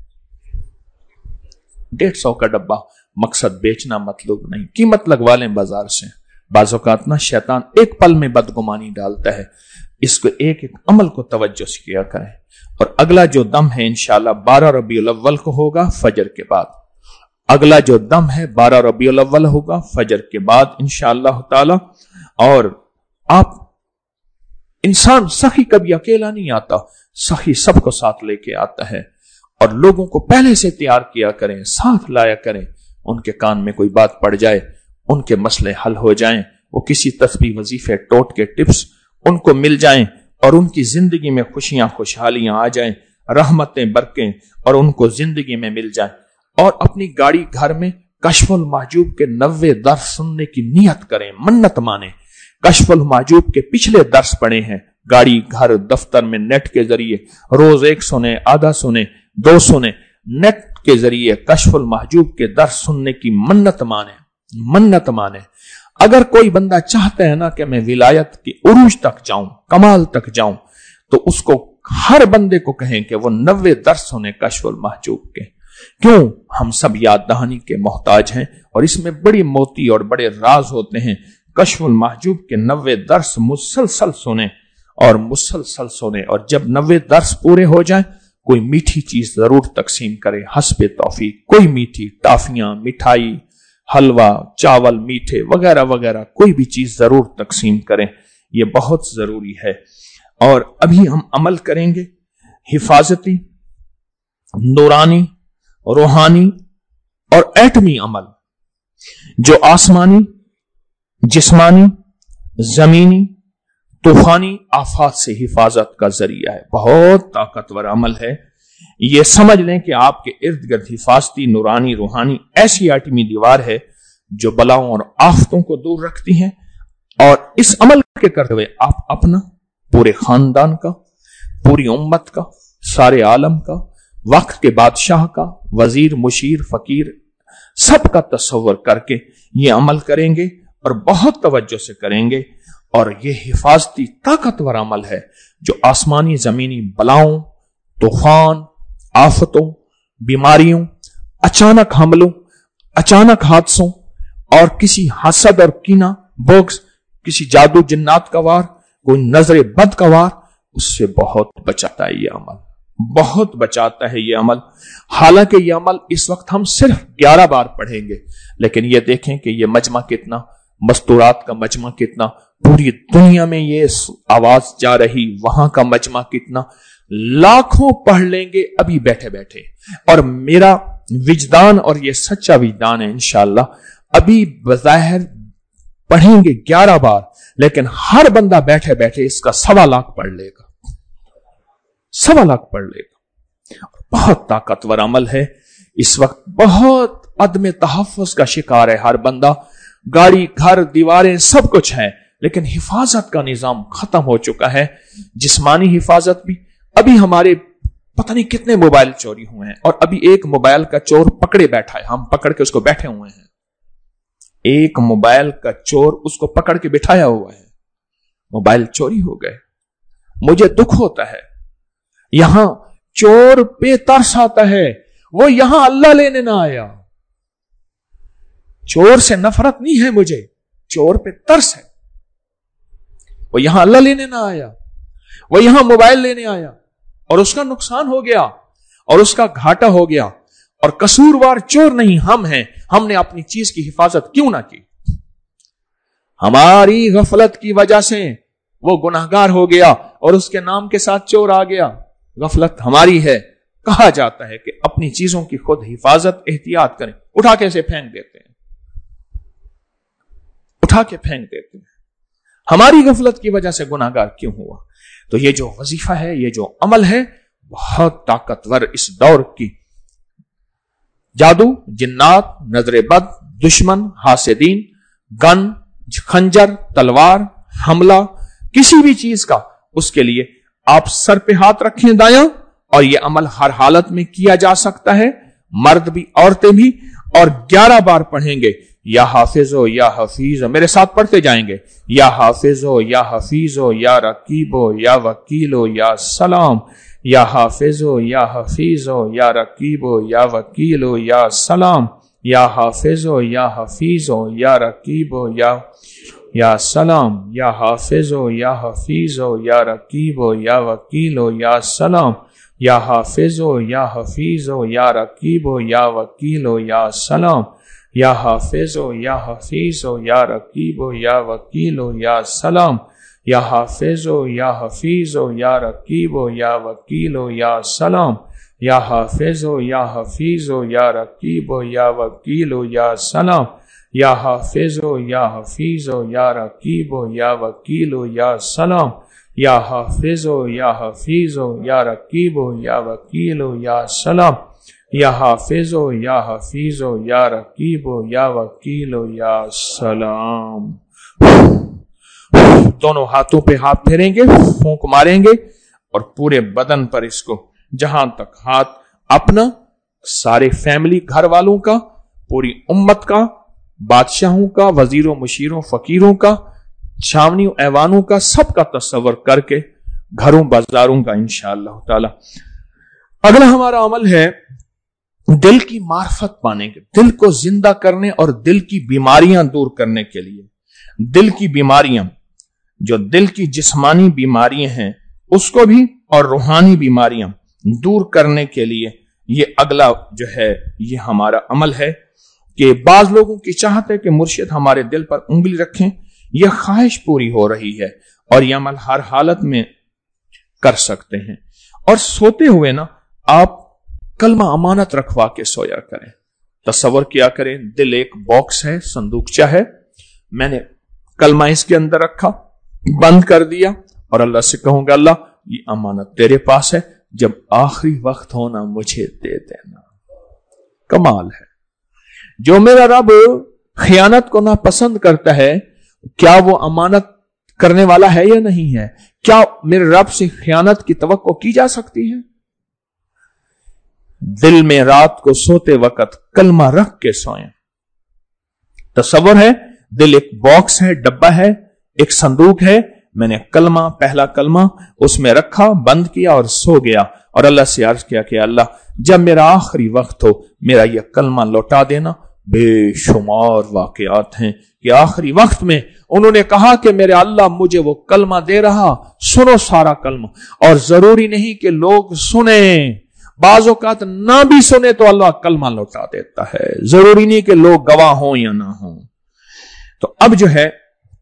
150 کا ڈبہ. مقصد بیچنا مطلوب نہیں، قیمت لگوا لیں بازار سے. بعض اوقات نا شیطان ایک پل میں بدگمانی ڈالتا ہے. اس کو ایک ایک عمل کو توجہ سے کیا کریں. اور اگلا جو دم ہے انشاءاللہ 12 ربیع الاول کو ہوگا فجر کے بعد. اگلا جو دم ہے 12 ربیع الاول ہوگا فجر کے بعد انشاءاللہ تعالی. اور آپ انسان سخی کبھی اکیلا نہیں آتا، سخی سب کو ساتھ لے کے آتا ہے، اور لوگوں کو پہلے سے تیار کیا کریں، ساتھ لایا کریں، ان کے کان میں کوئی بات پڑ جائے، ان کے مسئلے حل ہو جائیں، وہ کسی تسبیح وظیفے ٹوٹ کے ٹپس ان کو مل جائیں اور ان کی زندگی میں خوشیاں خوشحالیاں آ جائیں، رحمتیں برکیں اور ان کو زندگی میں مل جائیں۔ اور اپنی گاڑی گھر میں کشف المحجوب کے 90 درس سننے کی نیت کریں، منت مانیں۔ کشف المحجوب کے پچھلے درس پڑھے ہیں، گاڑی گھر دفتر میں نیٹ کے ذریعے روز 1 سنیں، آدھا سنیں، 2 سنیں، نیٹ کے ذریعے کشف المحجوب کے درس سننے کی منت مانیں۔ اگر کوئی بندہ چاہتا ہے نا کہ میں ولایت کی عروج تک جاؤں، کمال تک جاؤں، تو اس کو ہر بندے کو کہیں کہ وہ 90 درس سنیں کشف المحجوب کے۔ کیوں؟ ہم سب یاد دہانی کے محتاج ہیں، اور اس میں بڑی موتی اور بڑے راز ہوتے ہیں۔ کشف المحجوب کے 90 درس مسلسل سنیں، اور جب 90 درس پورے ہو جائیں، کوئی میٹھی چیز ضرور تقسیم کرے حسب توفیق، کوئی میٹھی، ٹافیاں، مٹھائی، حلوہ، چاول میٹھے وغیرہ وغیرہ، کوئی بھی چیز ضرور تقسیم کریں، یہ بہت ضروری ہے۔ اور ابھی ہم عمل کریں گے حفاظتی، نورانی، روحانی اور ایٹمی عمل، جو آسمانی، جسمانی، زمینی، طوفانی آفات سے حفاظت کا ذریعہ ہے۔ بہت طاقتور عمل ہے۔ یہ سمجھ لیں کہ آپ کے ارد گرد حفاظتی، نورانی، روحانی ایسی ایٹمی دیوار ہے جو بلاؤں اور آفتوں کو دور رکھتی ہیں۔ اور اس عمل کے کرتے ہوئے آپ اپنا، پورے خاندان کا، پوری امت کا، سارے عالم کا، وقت کے بادشاہ کا، وزیر، مشیر، فقیر، سب کا تصور کر کے یہ عمل کریں گے، اور بہت توجہ سے کریں گے۔ اور یہ حفاظتی طاقتور عمل ہے جو آسمانی، زمینی بلاؤں، طوفان، آفتوں، بیماریوں، اچانک حملوں، اچانک حادثوں، اور کسی حسد اور کینہ، بغض، کسی جادو جنات کا وار، کوئی نظر بد کا وار، اس سے بہت بچاتا ہے یہ عمل، بہت بچاتا ہے یہ عمل۔ حالانکہ یہ عمل اس وقت ہم صرف 11 بار پڑھیں گے، لیکن یہ دیکھیں کہ یہ مجمع کتنا، مستورات کا مجمع کتنا، پوری دنیا میں یہ آواز جا رہی، وہاں کا مجمع کتنا، لاکھوں پڑھ لیں گے ابھی بیٹھے بیٹھے۔ اور میرا وجدان، اور یہ سچا وجدان ہے انشاءاللہ، ابھی بظاہر پڑھیں گے 11 بار، لیکن ہر بندہ بیٹھے بیٹھے اس کا 1.25 لاکھ پڑھ لے گا، 1.25 لاکھ پڑھ لے گا۔ بہت طاقتور عمل ہے۔ اس وقت بہت عدم تحفظ کا شکار ہے ہر بندہ، گاڑی، گھر، دیواریں، سب کچھ ہے، لیکن حفاظت کا نظام ختم ہو چکا ہے۔ جسمانی حفاظت بھی، ابھی ہمارے پتہ نہیں کتنے موبائل چوری ہوئے ہیں، اور ابھی ایک موبائل کا چور پکڑے بیٹھا ہے، ہم پکڑ کے اس کو بیٹھے ہوئے ہیں۔ ایک موبائل کا چور اس کو پکڑ کے بٹھایا ہوا ہے، موبائل چوری ہو گئے۔ مجھے دکھ ہوتا ہے، یہاں چور پہ ترس آتا ہے، وہ یہاں اللہ لینے نہ آیا۔ چور سے نفرت نہیں ہے مجھے، چور پہ ترس ہے۔ وہ یہاں اللہ لینے نہ آیا، وہ یہاں موبائل لینے آیا، اور اس کا نقصان ہو گیا، اور اس کا گھاٹا ہو گیا، اور قصوروار چور نہیں ہم ہیں۔ ہم نے اپنی چیز کی حفاظت کیوں نہ کی؟ ہماری غفلت کی وجہ سے وہ گناہگار ہو گیا، اور اس کے نام کے ساتھ چور آ گیا۔ غفلت ہماری ہے۔ کہا جاتا ہے کہ اپنی چیزوں کی خود حفاظت، احتیاط کریں۔ اٹھا کے اسے پھینک دیتے ہیں، اٹھا کے پھینک دیتے ہیں۔ ہماری غفلت کی وجہ سے گناہگار کیوں ہوا؟ تو یہ جو وظیفہ ہے، یہ جو عمل ہے، بہت طاقتور۔ اس دور کی جادو، جنات، نظر بد، دشمن، حاسدین، گن، خنجر، تلوار، حملہ، کسی بھی چیز کا، اس کے لیے آپ سر پہ ہاتھ رکھیں دایاں، اور یہ عمل ہر حالت میں کیا جا سکتا ہے، مرد بھی، عورتیں بھی، اور 11 بار پڑھیں گے۔ یا حافظ ہو یا حفیظ ہو، میرے ساتھ پڑھتے جائیں گے۔ یا حافظ ہو یا حفیظ ہو یا رقیب ہو یا وکیل ہو یا سلام، یا حافظ ہو یا حفیظ ہو یا رقیب ہو یا وکیل ہو یا سلام، یا حافظ ہو یا حفیظ ہو یا رقیب ہو یا سلام، یا حافظ ہو یا حفیظ ہو یا رقیب ہو یا وکیل ہو یا سلام، یا حافظ ہو یا حفیظ ہو یا رقیب ہو یا وکیل ہو یا سلام، یا حافظ ہو یا حفیظ ہو یا رقیب ہو یا وکیل ہو یا سلام، یا حافظو یا حفیظو یا رقیبو یا وکیلو یا سلام یا حافظو یا حفیظو یا رقیبو یا وکیلو یا سلام یا حافظو یا حفیظو یا رقیبو یا وکیلو یا سلام یا حافظو یا حفیظو یا رقیبو یا وکیلو یا سلام یا حافظو یا حفیظو یا رقیبو یا وکیلو یا سلام. دونوں ہاتھوں پہ ہاتھ پھیریں گے, پھونک ماریں گے اور پورے بدن پر اس کو, جہاں تک ہاتھ اپنا, سارے فیملی گھر والوں کا, پوری امت کا, بادشاہوں کا, وزیروں مشیروں فقیروں کا, چھاونیوں ایوانوں کا, سب کا تصور کر کے گھروں بازاروں کا انشاءاللہ تعالی. اگلا ہمارا عمل ہے دل کی معرفت پانے کے, دل کو زندہ کرنے اور دل کی بیماریاں دور کرنے کے لیے. دل کی بیماریاں, جو دل کی جسمانی بیماریاں ہیں اس کو بھی, اور روحانی بیماریاں دور کرنے کے لیے یہ اگلا جو ہے یہ ہمارا عمل ہے کہ بعض لوگوں کی چاہت ہے کہ مرشد ہمارے دل پر انگلی رکھیں. یہ خواہش پوری ہو رہی ہے اور یہ عمل ہر حالت میں کر سکتے ہیں. اور سوتے ہوئے نا آپ کلمہ امانت رکھوا کے سویا کریں. تصور کیا کریں دل ایک باکس ہے, صندوقچہ ہے, میں نے کلمہ اس کے اندر رکھا, بند کر دیا اور اللہ سے کہوں گا اللہ یہ امانت تیرے پاس ہے, جب آخری وقت ہونا مجھے دے دینا. کمال ہے. جو میرا رب خیانت کو ناپسند کرتا ہے, کیا وہ امانت کرنے والا ہے یا نہیں ہے؟ کیا میرے رب سے خیانت کی توقع کی جا سکتی ہے؟ دل میں رات کو سوتے وقت کلمہ رکھ کے سوئیں. تصور ہے دل ایک باکس ہے, ڈبہ ہے, ایک صندوق ہے, میں نے کلمہ, پہلا کلمہ اس میں رکھا, بند کیا اور سو گیا, اور اللہ سے عرض کیا کہ اللہ جب میرا آخری وقت ہو میرا یہ کلمہ لوٹا دینا. بے شمار واقعات ہیں کہ آخری وقت میں انہوں نے کہا کہ میرے اللہ مجھے وہ کلمہ دے رہا, سنو سارا کلمہ. اور ضروری نہیں کہ لوگ سنیں, بعض اوقات نہ بھی سنے تو اللہ کلمہ لوٹا دیتا ہے. ضروری نہیں کہ لوگ گواہ ہوں یا نہ ہوں. تو اب جو ہے,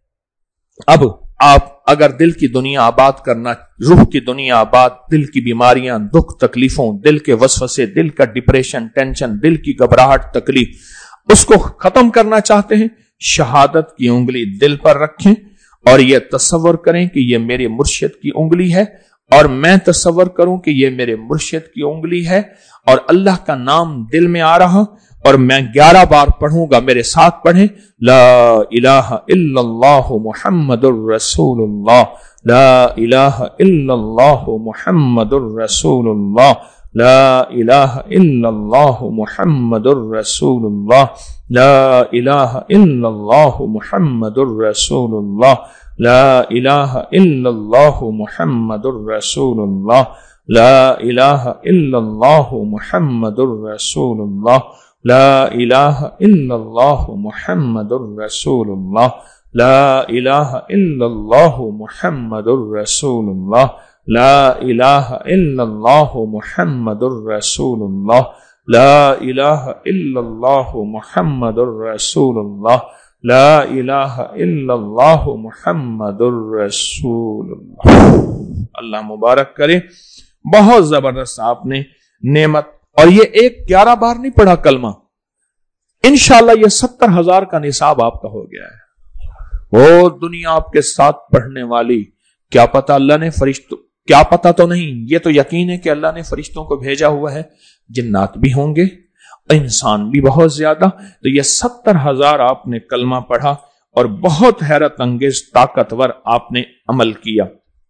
اب آپ اگر دل کی دنیا آباد کرنا, روح کی دنیا آباد, دل کی بیماریاں, دکھ تکلیفوں, دل کے وسوسے, دل کا ڈپریشن, ٹینشن, دل کی گھبراہٹ, تکلیف, اس کو ختم کرنا چاہتے ہیں, شہادت کی انگلی دل پر رکھیں اور یہ تصور کریں کہ یہ میرے مرشد کی انگلی ہے, اور میں تصور کروں کہ یہ میرے مرشد کی انگلی ہے, اور اللہ کا نام دل میں آ رہا, اور میں 11 بار پڑھوں گا, میرے ساتھ پڑھیں, لا الہ الا اللہ محمد الرسول اللہ, لا الہ الا اللہ محمد الرسول اللہ, لا الہ الا اللہ محمد الرسول اللہ, لا الہ الا اللہ محمد الرسول اللہ, لا الہ الا اللہ محمد الرسول اللہ, لا الہ الا اللہ محمد الرسول اللہ, لا الہ الا اللہ محمد الرسول اللہ, لا الہ الا اللہ محمد الرسول اللہ, لا الہ الا اللہ محمد الرسول اللہ, لا الہ الا اللہ محمد الرسول اللہ, لا الہ الا اللہ محمد الرسول اللہ. اللہ مبارک کرے. بہت زبردست آپ نے نعمت, اور یہ 11 بار نہیں پڑھا کلمہ, انشاءاللہ یہ 70,000 کا نصاب آپ کا ہو گیا ہے. وہ دنیا آپ کے ساتھ پڑھنے والی, کیا پتہ اللہ نے فرشتوں, کیا پتہ تو نہیں, یہ تو یقین ہے کہ اللہ نے فرشتوں کو بھیجا ہوا ہے, جنات بھی ہوں گے, انسان بھی بہت زیادہ. تو یہ 70,000 آپ نے کلمہ پڑھا اور بہت حیرت انگیز طاقتور آپ نے عمل کیا.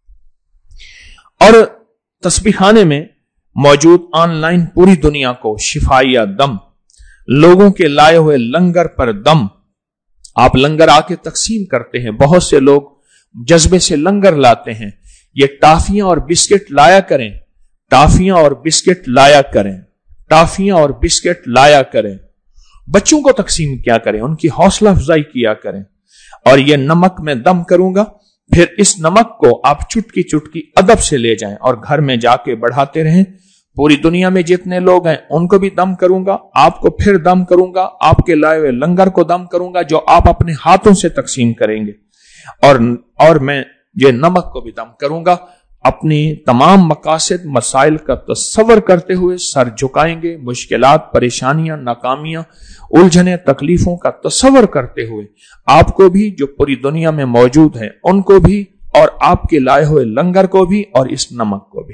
اور تسبیح خانے میں موجود آن لائن پوری دنیا کو شفائیہ دم, لوگوں کے لائے ہوئے لنگر پر دم, آپ لنگر آ کے تقسیم کرتے ہیں. بہت سے لوگ جذبے سے لنگر لاتے ہیں. یہ ٹافیاں اور بسکٹ لایا کریں, ٹافیاں اور بسکٹ لایا کریں, ٹافیاں اور بسکٹ لایا کریں. بچوں کو تقسیم کیا کریں, ان کی حوصلہ افزائی کیا کریں. اور یہ نمک میں دم کروں گا, پھر اس نمک کو آپ چٹکی چٹکی ادب سے لے جائیں اور گھر میں جا کے بڑھاتے رہیں. پوری دنیا میں جتنے لوگ ہیں ان کو بھی دم کروں گا, آپ کو پھر دم کروں گا, آپ کے لائے ہوئے لنگر کو دم کروں گا جو آپ اپنے ہاتھوں سے تقسیم کریں گے. اور میں یہ نمک کو بھی دم کروں گا. اپنی تمام مقاصد مسائل کا تصور کرتے ہوئے سر جھکائیں گے. مشکلات، پریشانیاں، ناکامیاں، الجھنیں، تکلیفوں کا تصور کرتے ہوئے آپ کو بھی جو پوری دنیا میں موجود ہیں ان کو بھی، اور آپ کے لائے ہوئے لنگر کو بھی، اور اس نمک کو بھی.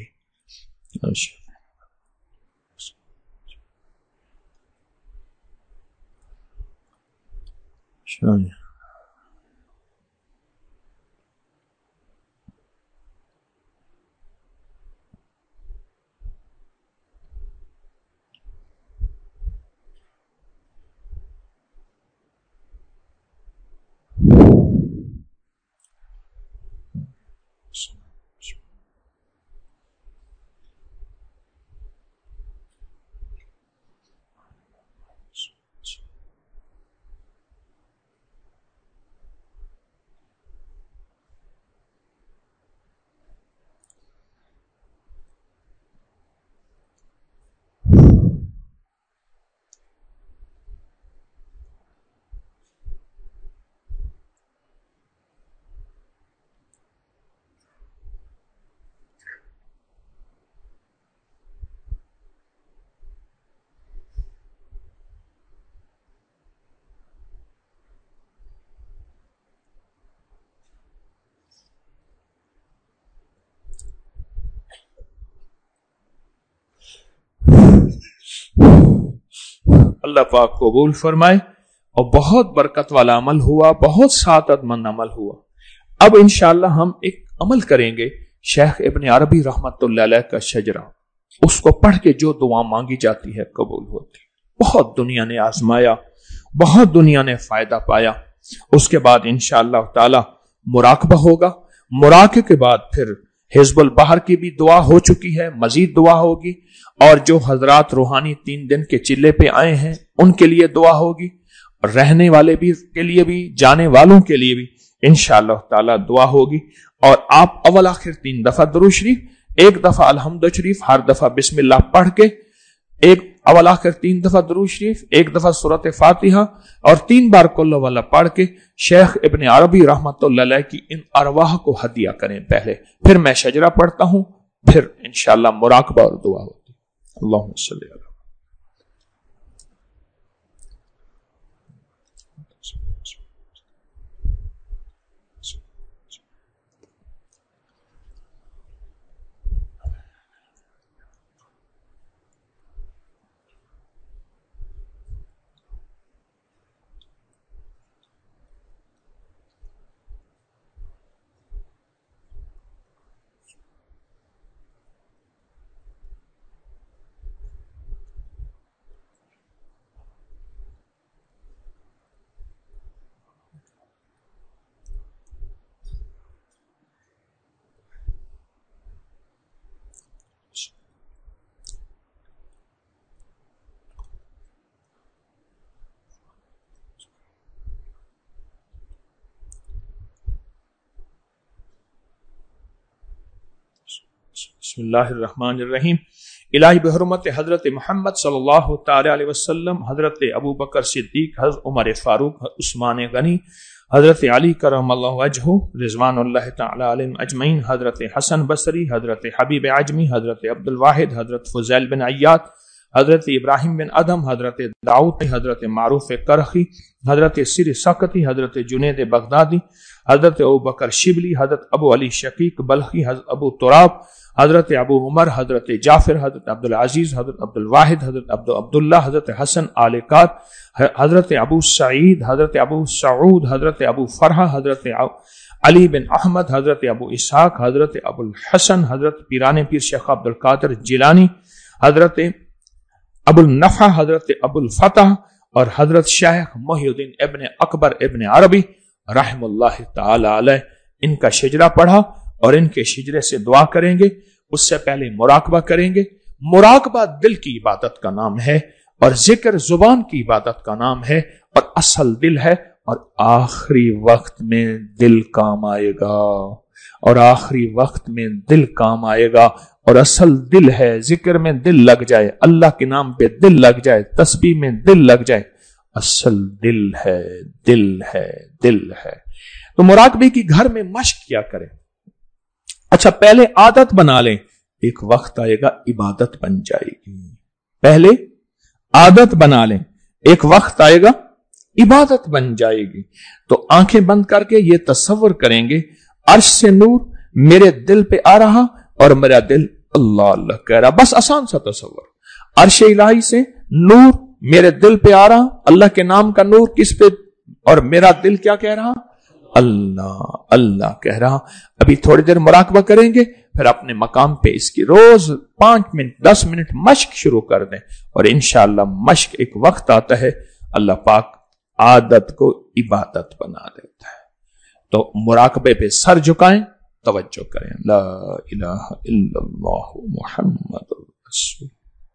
اللہ پاک قبول فرمائے. اور بہت برکت والا عمل ہوا، بہت سعادت مند عمل ہوا. اب انشاءاللہ ہم ایک عمل کریں گے. شیخ ابن عربی رحمت اللہ علیہ کا شجرہ، اس کو پڑھ کے جو دعا مانگی جاتی ہے قبول ہوتی. بہت دنیا نے آزمایا، بہت دنیا نے فائدہ پایا. اس کے بعد انشاءاللہ تعالی مراقبہ ہوگا. مراقبے کے بعد پھر حزب البحر کی بھی دعا ہو چکی ہے، مزید دعا ہوگی. اور جو حضرات روحانی 3 دن کے چلے پہ آئے ہیں ان کے لیے دعا ہوگی، اور رہنے والے بھی کے لیے بھی، جانے والوں کے لیے بھی انشاءاللہ تعالی دعا ہوگی. اور آپ اول آخر 3 دفعہ درود شریف، 1 دفعہ الحمد شریف، ہر دفعہ بسم اللہ پڑھ کے، اول آخر 3 دفعہ درود شریف، 1 دفعہ سورۃ فاتحہ، اور 3 بار کل والا پڑھ کے شیخ ابن عربی رحمت اللہ علیہ کی ان ارواح کو ہدیہ کریں پہلے. پھر میں شجرہ پڑھتا ہوں، پھر انشاءاللہ مراقبہ اور دعا ہوتی. اللہم صلی اللہ. بسم اللہ الرحمن الرحیم. الہی بحرمت حضرت محمد صلی اللہ تعالی علیہ وسلم، حضرت ابو بکر صدیق، حضرت عمر فاروق، عثمان غنی، حضرت علی کرم اللہ وجہہ رضوان اللہ تعالی علیہم اجمعین، حضرت حسن بصری، حضرت حبیب عجمی، حضرت عبد الواحد، حضرت فضیل بن عیاد، حضرت ابراہیم بن ادم، حضرت داؤد، حضرت معروف کرخی، حضرت سر سقطی، حضرت جنید بغدادی، حضرت ابو بکر شبلی، حضرت ابو علی شقیق بلخی، حضرت ابو تراب، حضرت ابو عمر، حضرت جعفر، حضرت عبد العزیز، حضرت عبد الواحد، حضرت عبداللہ، حضرت حسن آل کات، حضرت ابو سعید، حضرت ابو سعود، حضرت ابو فرحہ، حضرت علی بن احمد، حضرت ابو اسحاق، حضرت ابو الحسن، حضرت پیران پیر شیخ عبد القادر جیلانی، حضرت ابو النفع، حضرت ابو الفتح، اور حضرت شیخ محی الدین ابن اکبر ابن عربی رحم اللہ تعالی علیہ. ان کا شجرہ پڑھا اور ان کے شجرے سے دعا کریں گے. اس سے پہلے مراقبہ کریں گے. مراقبہ دل کی عبادت کا نام ہے اور ذکر زبان کی عبادت کا نام ہے، اور اصل دل ہے. اور آخری وقت میں دل کام آئے گا، اور آخری وقت میں دل کام آئے گا. اور اصل دل ہے، ذکر میں دل لگ جائے، اللہ کے نام پہ دل لگ جائے، تسبیح میں دل لگ جائے، اصل دل ہے، دل ہے، دل ہے. تو مراقبے کی گھر میں مشق کیا کریں. اچھا پہلے عادت بنا لیں، ایک وقت آئے گا عبادت بن جائے گی. پہلے عادت بنا لیں، ایک وقت آئے گا عبادت بن جائے گی. تو آنکھیں بند کر کے یہ تصور کریں گے عرش سے نور میرے دل پہ آ رہا اور میرا دل اللہ اللہ کہہ رہا. بس آسان سا تصور. عرش الہی سے نور میرے دل پہ آ رہا، اللہ کے نام کا نور کس پہ، اور میرا دل کیا کہہ رہا؟ اللہ اللہ کہہ رہا. ابھی تھوڑی دیر مراقبہ کریں گے، پھر اپنے مقام پہ اس کی روز 5 منٹ 10 منٹ مشق شروع کر دیں، اور انشاءاللہ مشق ایک وقت آتا ہے اللہ پاک عادت کو عبادت بنا دیتا ہے. تو مراقبے پہ سر جھکائیں، توجہ کریں. لا الہ الا اللہ محمد رسول.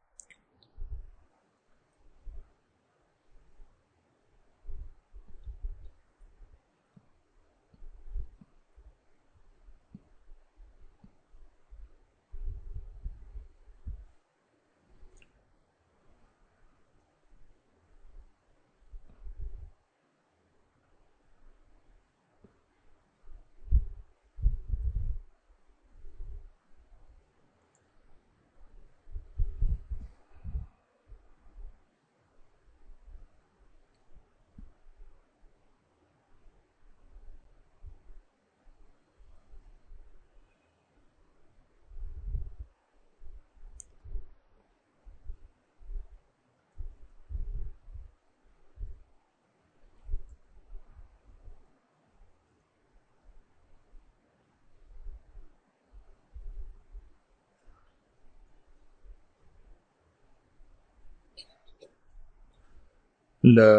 لا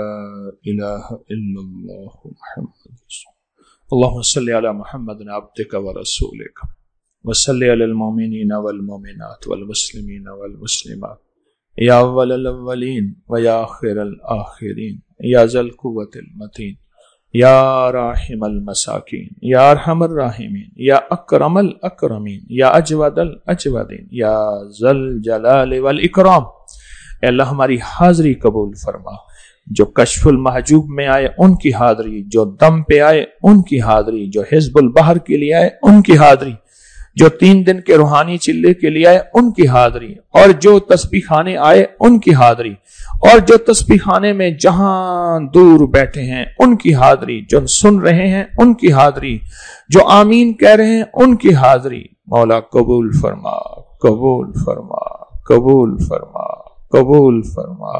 الہ الا اللہ محمد رسول. اللهم صل على محمد عبدك ورسولك وصل على المؤمنين والمؤمنات والمسلمين والمسلمات يا اول الاولين ويا آخر الآخرين يا ذا القوة المتين يا راحم المساكين يا ارحم الراحمين يا اکرم الاکرمين يا اجود الاجودين يا ذا الجلال والاکرام. اے اللہ ہماری حاضری قبول فرما. جو کشف المحجوب میں آئے ان کی حاضری، جو دم پہ آئے ان کی حاضری، جو حزب البحر کے لیے آئے ان کی حاضری، جو 3 دن کے روحانی چلے کے لیے آئے ان کی حاضری، اور جو تسبیح خانے آئے ان کی حاضری، اور جو تسبیح خانے میں جہاں دور بیٹھے ہیں ان کی حاضری، جو سن رہے ہیں ان کی حاضری، جو آمین کہہ رہے ہیں ان کی حاضری. مولا قبول فرما، قبول فرما، قبول فرما، قبول فرما،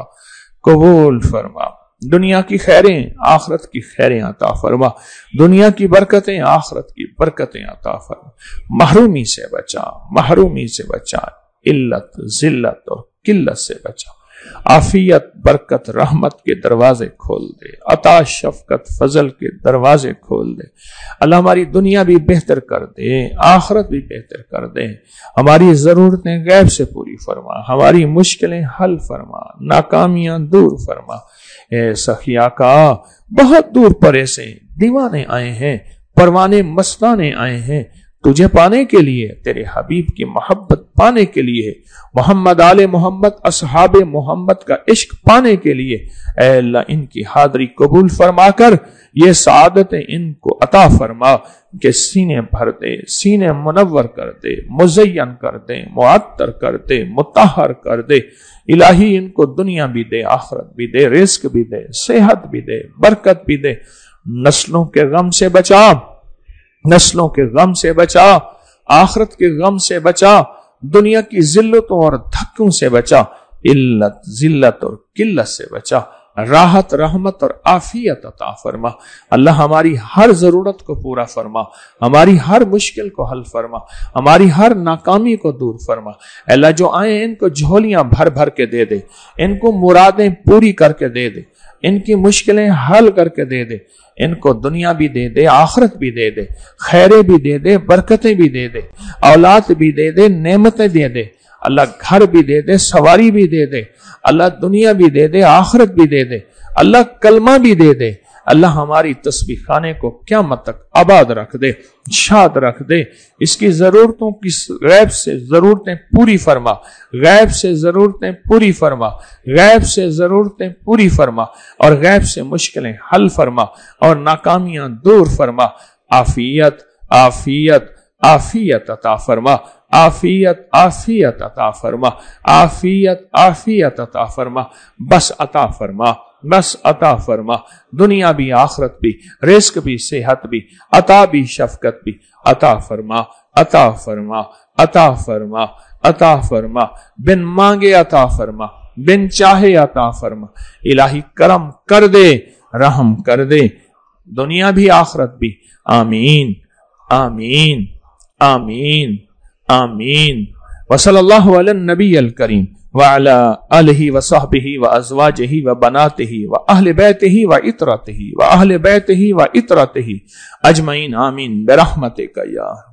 قبول فرما. دنیا کی خیریں آخرت کی خیریں عطا فرما، دنیا کی برکتیں آخرت کی برکتیں عطا فرما. محرومی سے بچا، محرومی سے بچا، علت ذلت اور قلت سے بچا. عافیت برکت رحمت کے دروازے کھول دے، عطا شفقت فضل کے دروازے کھول دے. اللہ ہماری دنیا بھی بہتر کر دے، آخرت بھی بہتر کر دے. ہماری ضرورتیں غیب سے پوری فرما، ہماری مشکلیں حل فرما، ناکامیاں دور فرما. اے سخیا کا بہت دور پرے سے دیوانے آئے ہیں، پروانے مستانے آئے ہیں تجھے پانے کے لیے، تیرے حبیب کی محبت پانے کے لیے، محمد آل محمد اصحاب محمد کا عشق پانے کے لیے. اے اللہ ان کی حاضری قبول فرما کر یہ سعادتیں ان کو عطا فرما کہ سینے بھر دے، سینے منور کر دے، مزین کر دے، معطر کر دے، مطہر کر دے. الہی ان کو دنیا بھی دے، آخرت بھی دے، رزق بھی دے، صحت بھی دے، برکت بھی دے. نسلوں کے غم سے بچا، نسلوں کے غم سے بچا، آخرت کے غم سے بچا، دنیا کی ذلتوں اور دھکوں سے بچا، علت ذلت اور قلت سے بچا. راحت رحمت اور عافیت عطا فرما. اللہ ہماری ہر ضرورت کو پورا فرما، ہماری ہر مشکل کو حل فرما، ہماری ہر ناکامی کو دور فرما. اللہ جو آئیں ان کو جھولیاں بھر بھر کے دے دے، ان کو مرادیں پوری کر کے دے دے، ان کی مشکلیں حل کر کے دے دے. ان کو دنیا بھی دے دے، آخرت بھی دے دے، خیریں بھی دے دے، برکتیں بھی دے دے، اولاد بھی دے دے، نعمتیں دے دے. اللہ گھر بھی دے دے، سواری بھی دے دے. اللہ دنیا بھی دے دے، آخرت بھی دے دے. اللہ کلمہ بھی دے دے. اللہ ہماری تسبیح خانے کو قیامت تک آباد رکھ دے، شاد رکھ دے. اس کی ضرورتوں کی غیب سے ضرورتیں پوری فرما، غیب سے ضرورتیں پوری فرما، غیب سے ضرورتیں پوری فرما، اور غیب سے مشکلیں حل فرما اور ناکامیاں دور فرما. عافیت عافیت आफियत अता फरमा, आफियत आफियत अता फरमा, आफियत आफियत अता फरमा, बस अता फरमा, बस अता फरमा, दुनिया भी आखिरत भी, रिस्क भी, सेहत भी, अता भी, शफकत भी अता फरमा, अता फरमा, अता फरमा, अता फरमा, बिन मांगे अता फरमा, बिन चाहे अता फरमा। इलाही करम कर दे, रहम कर दे, दुनिया भी आखिरत भी। आमीन आमीन आमीन आमीन। वसल्लल्लाहु अला नबी अल करीम व अला आलिहि व सहबिहि व अज़वाजिहि व बनातिहि व अहले बैतिहि व इतरतिहि व अहले बैतिहि व इतरतिहि अजमईन। आमीन बिरहमतिका या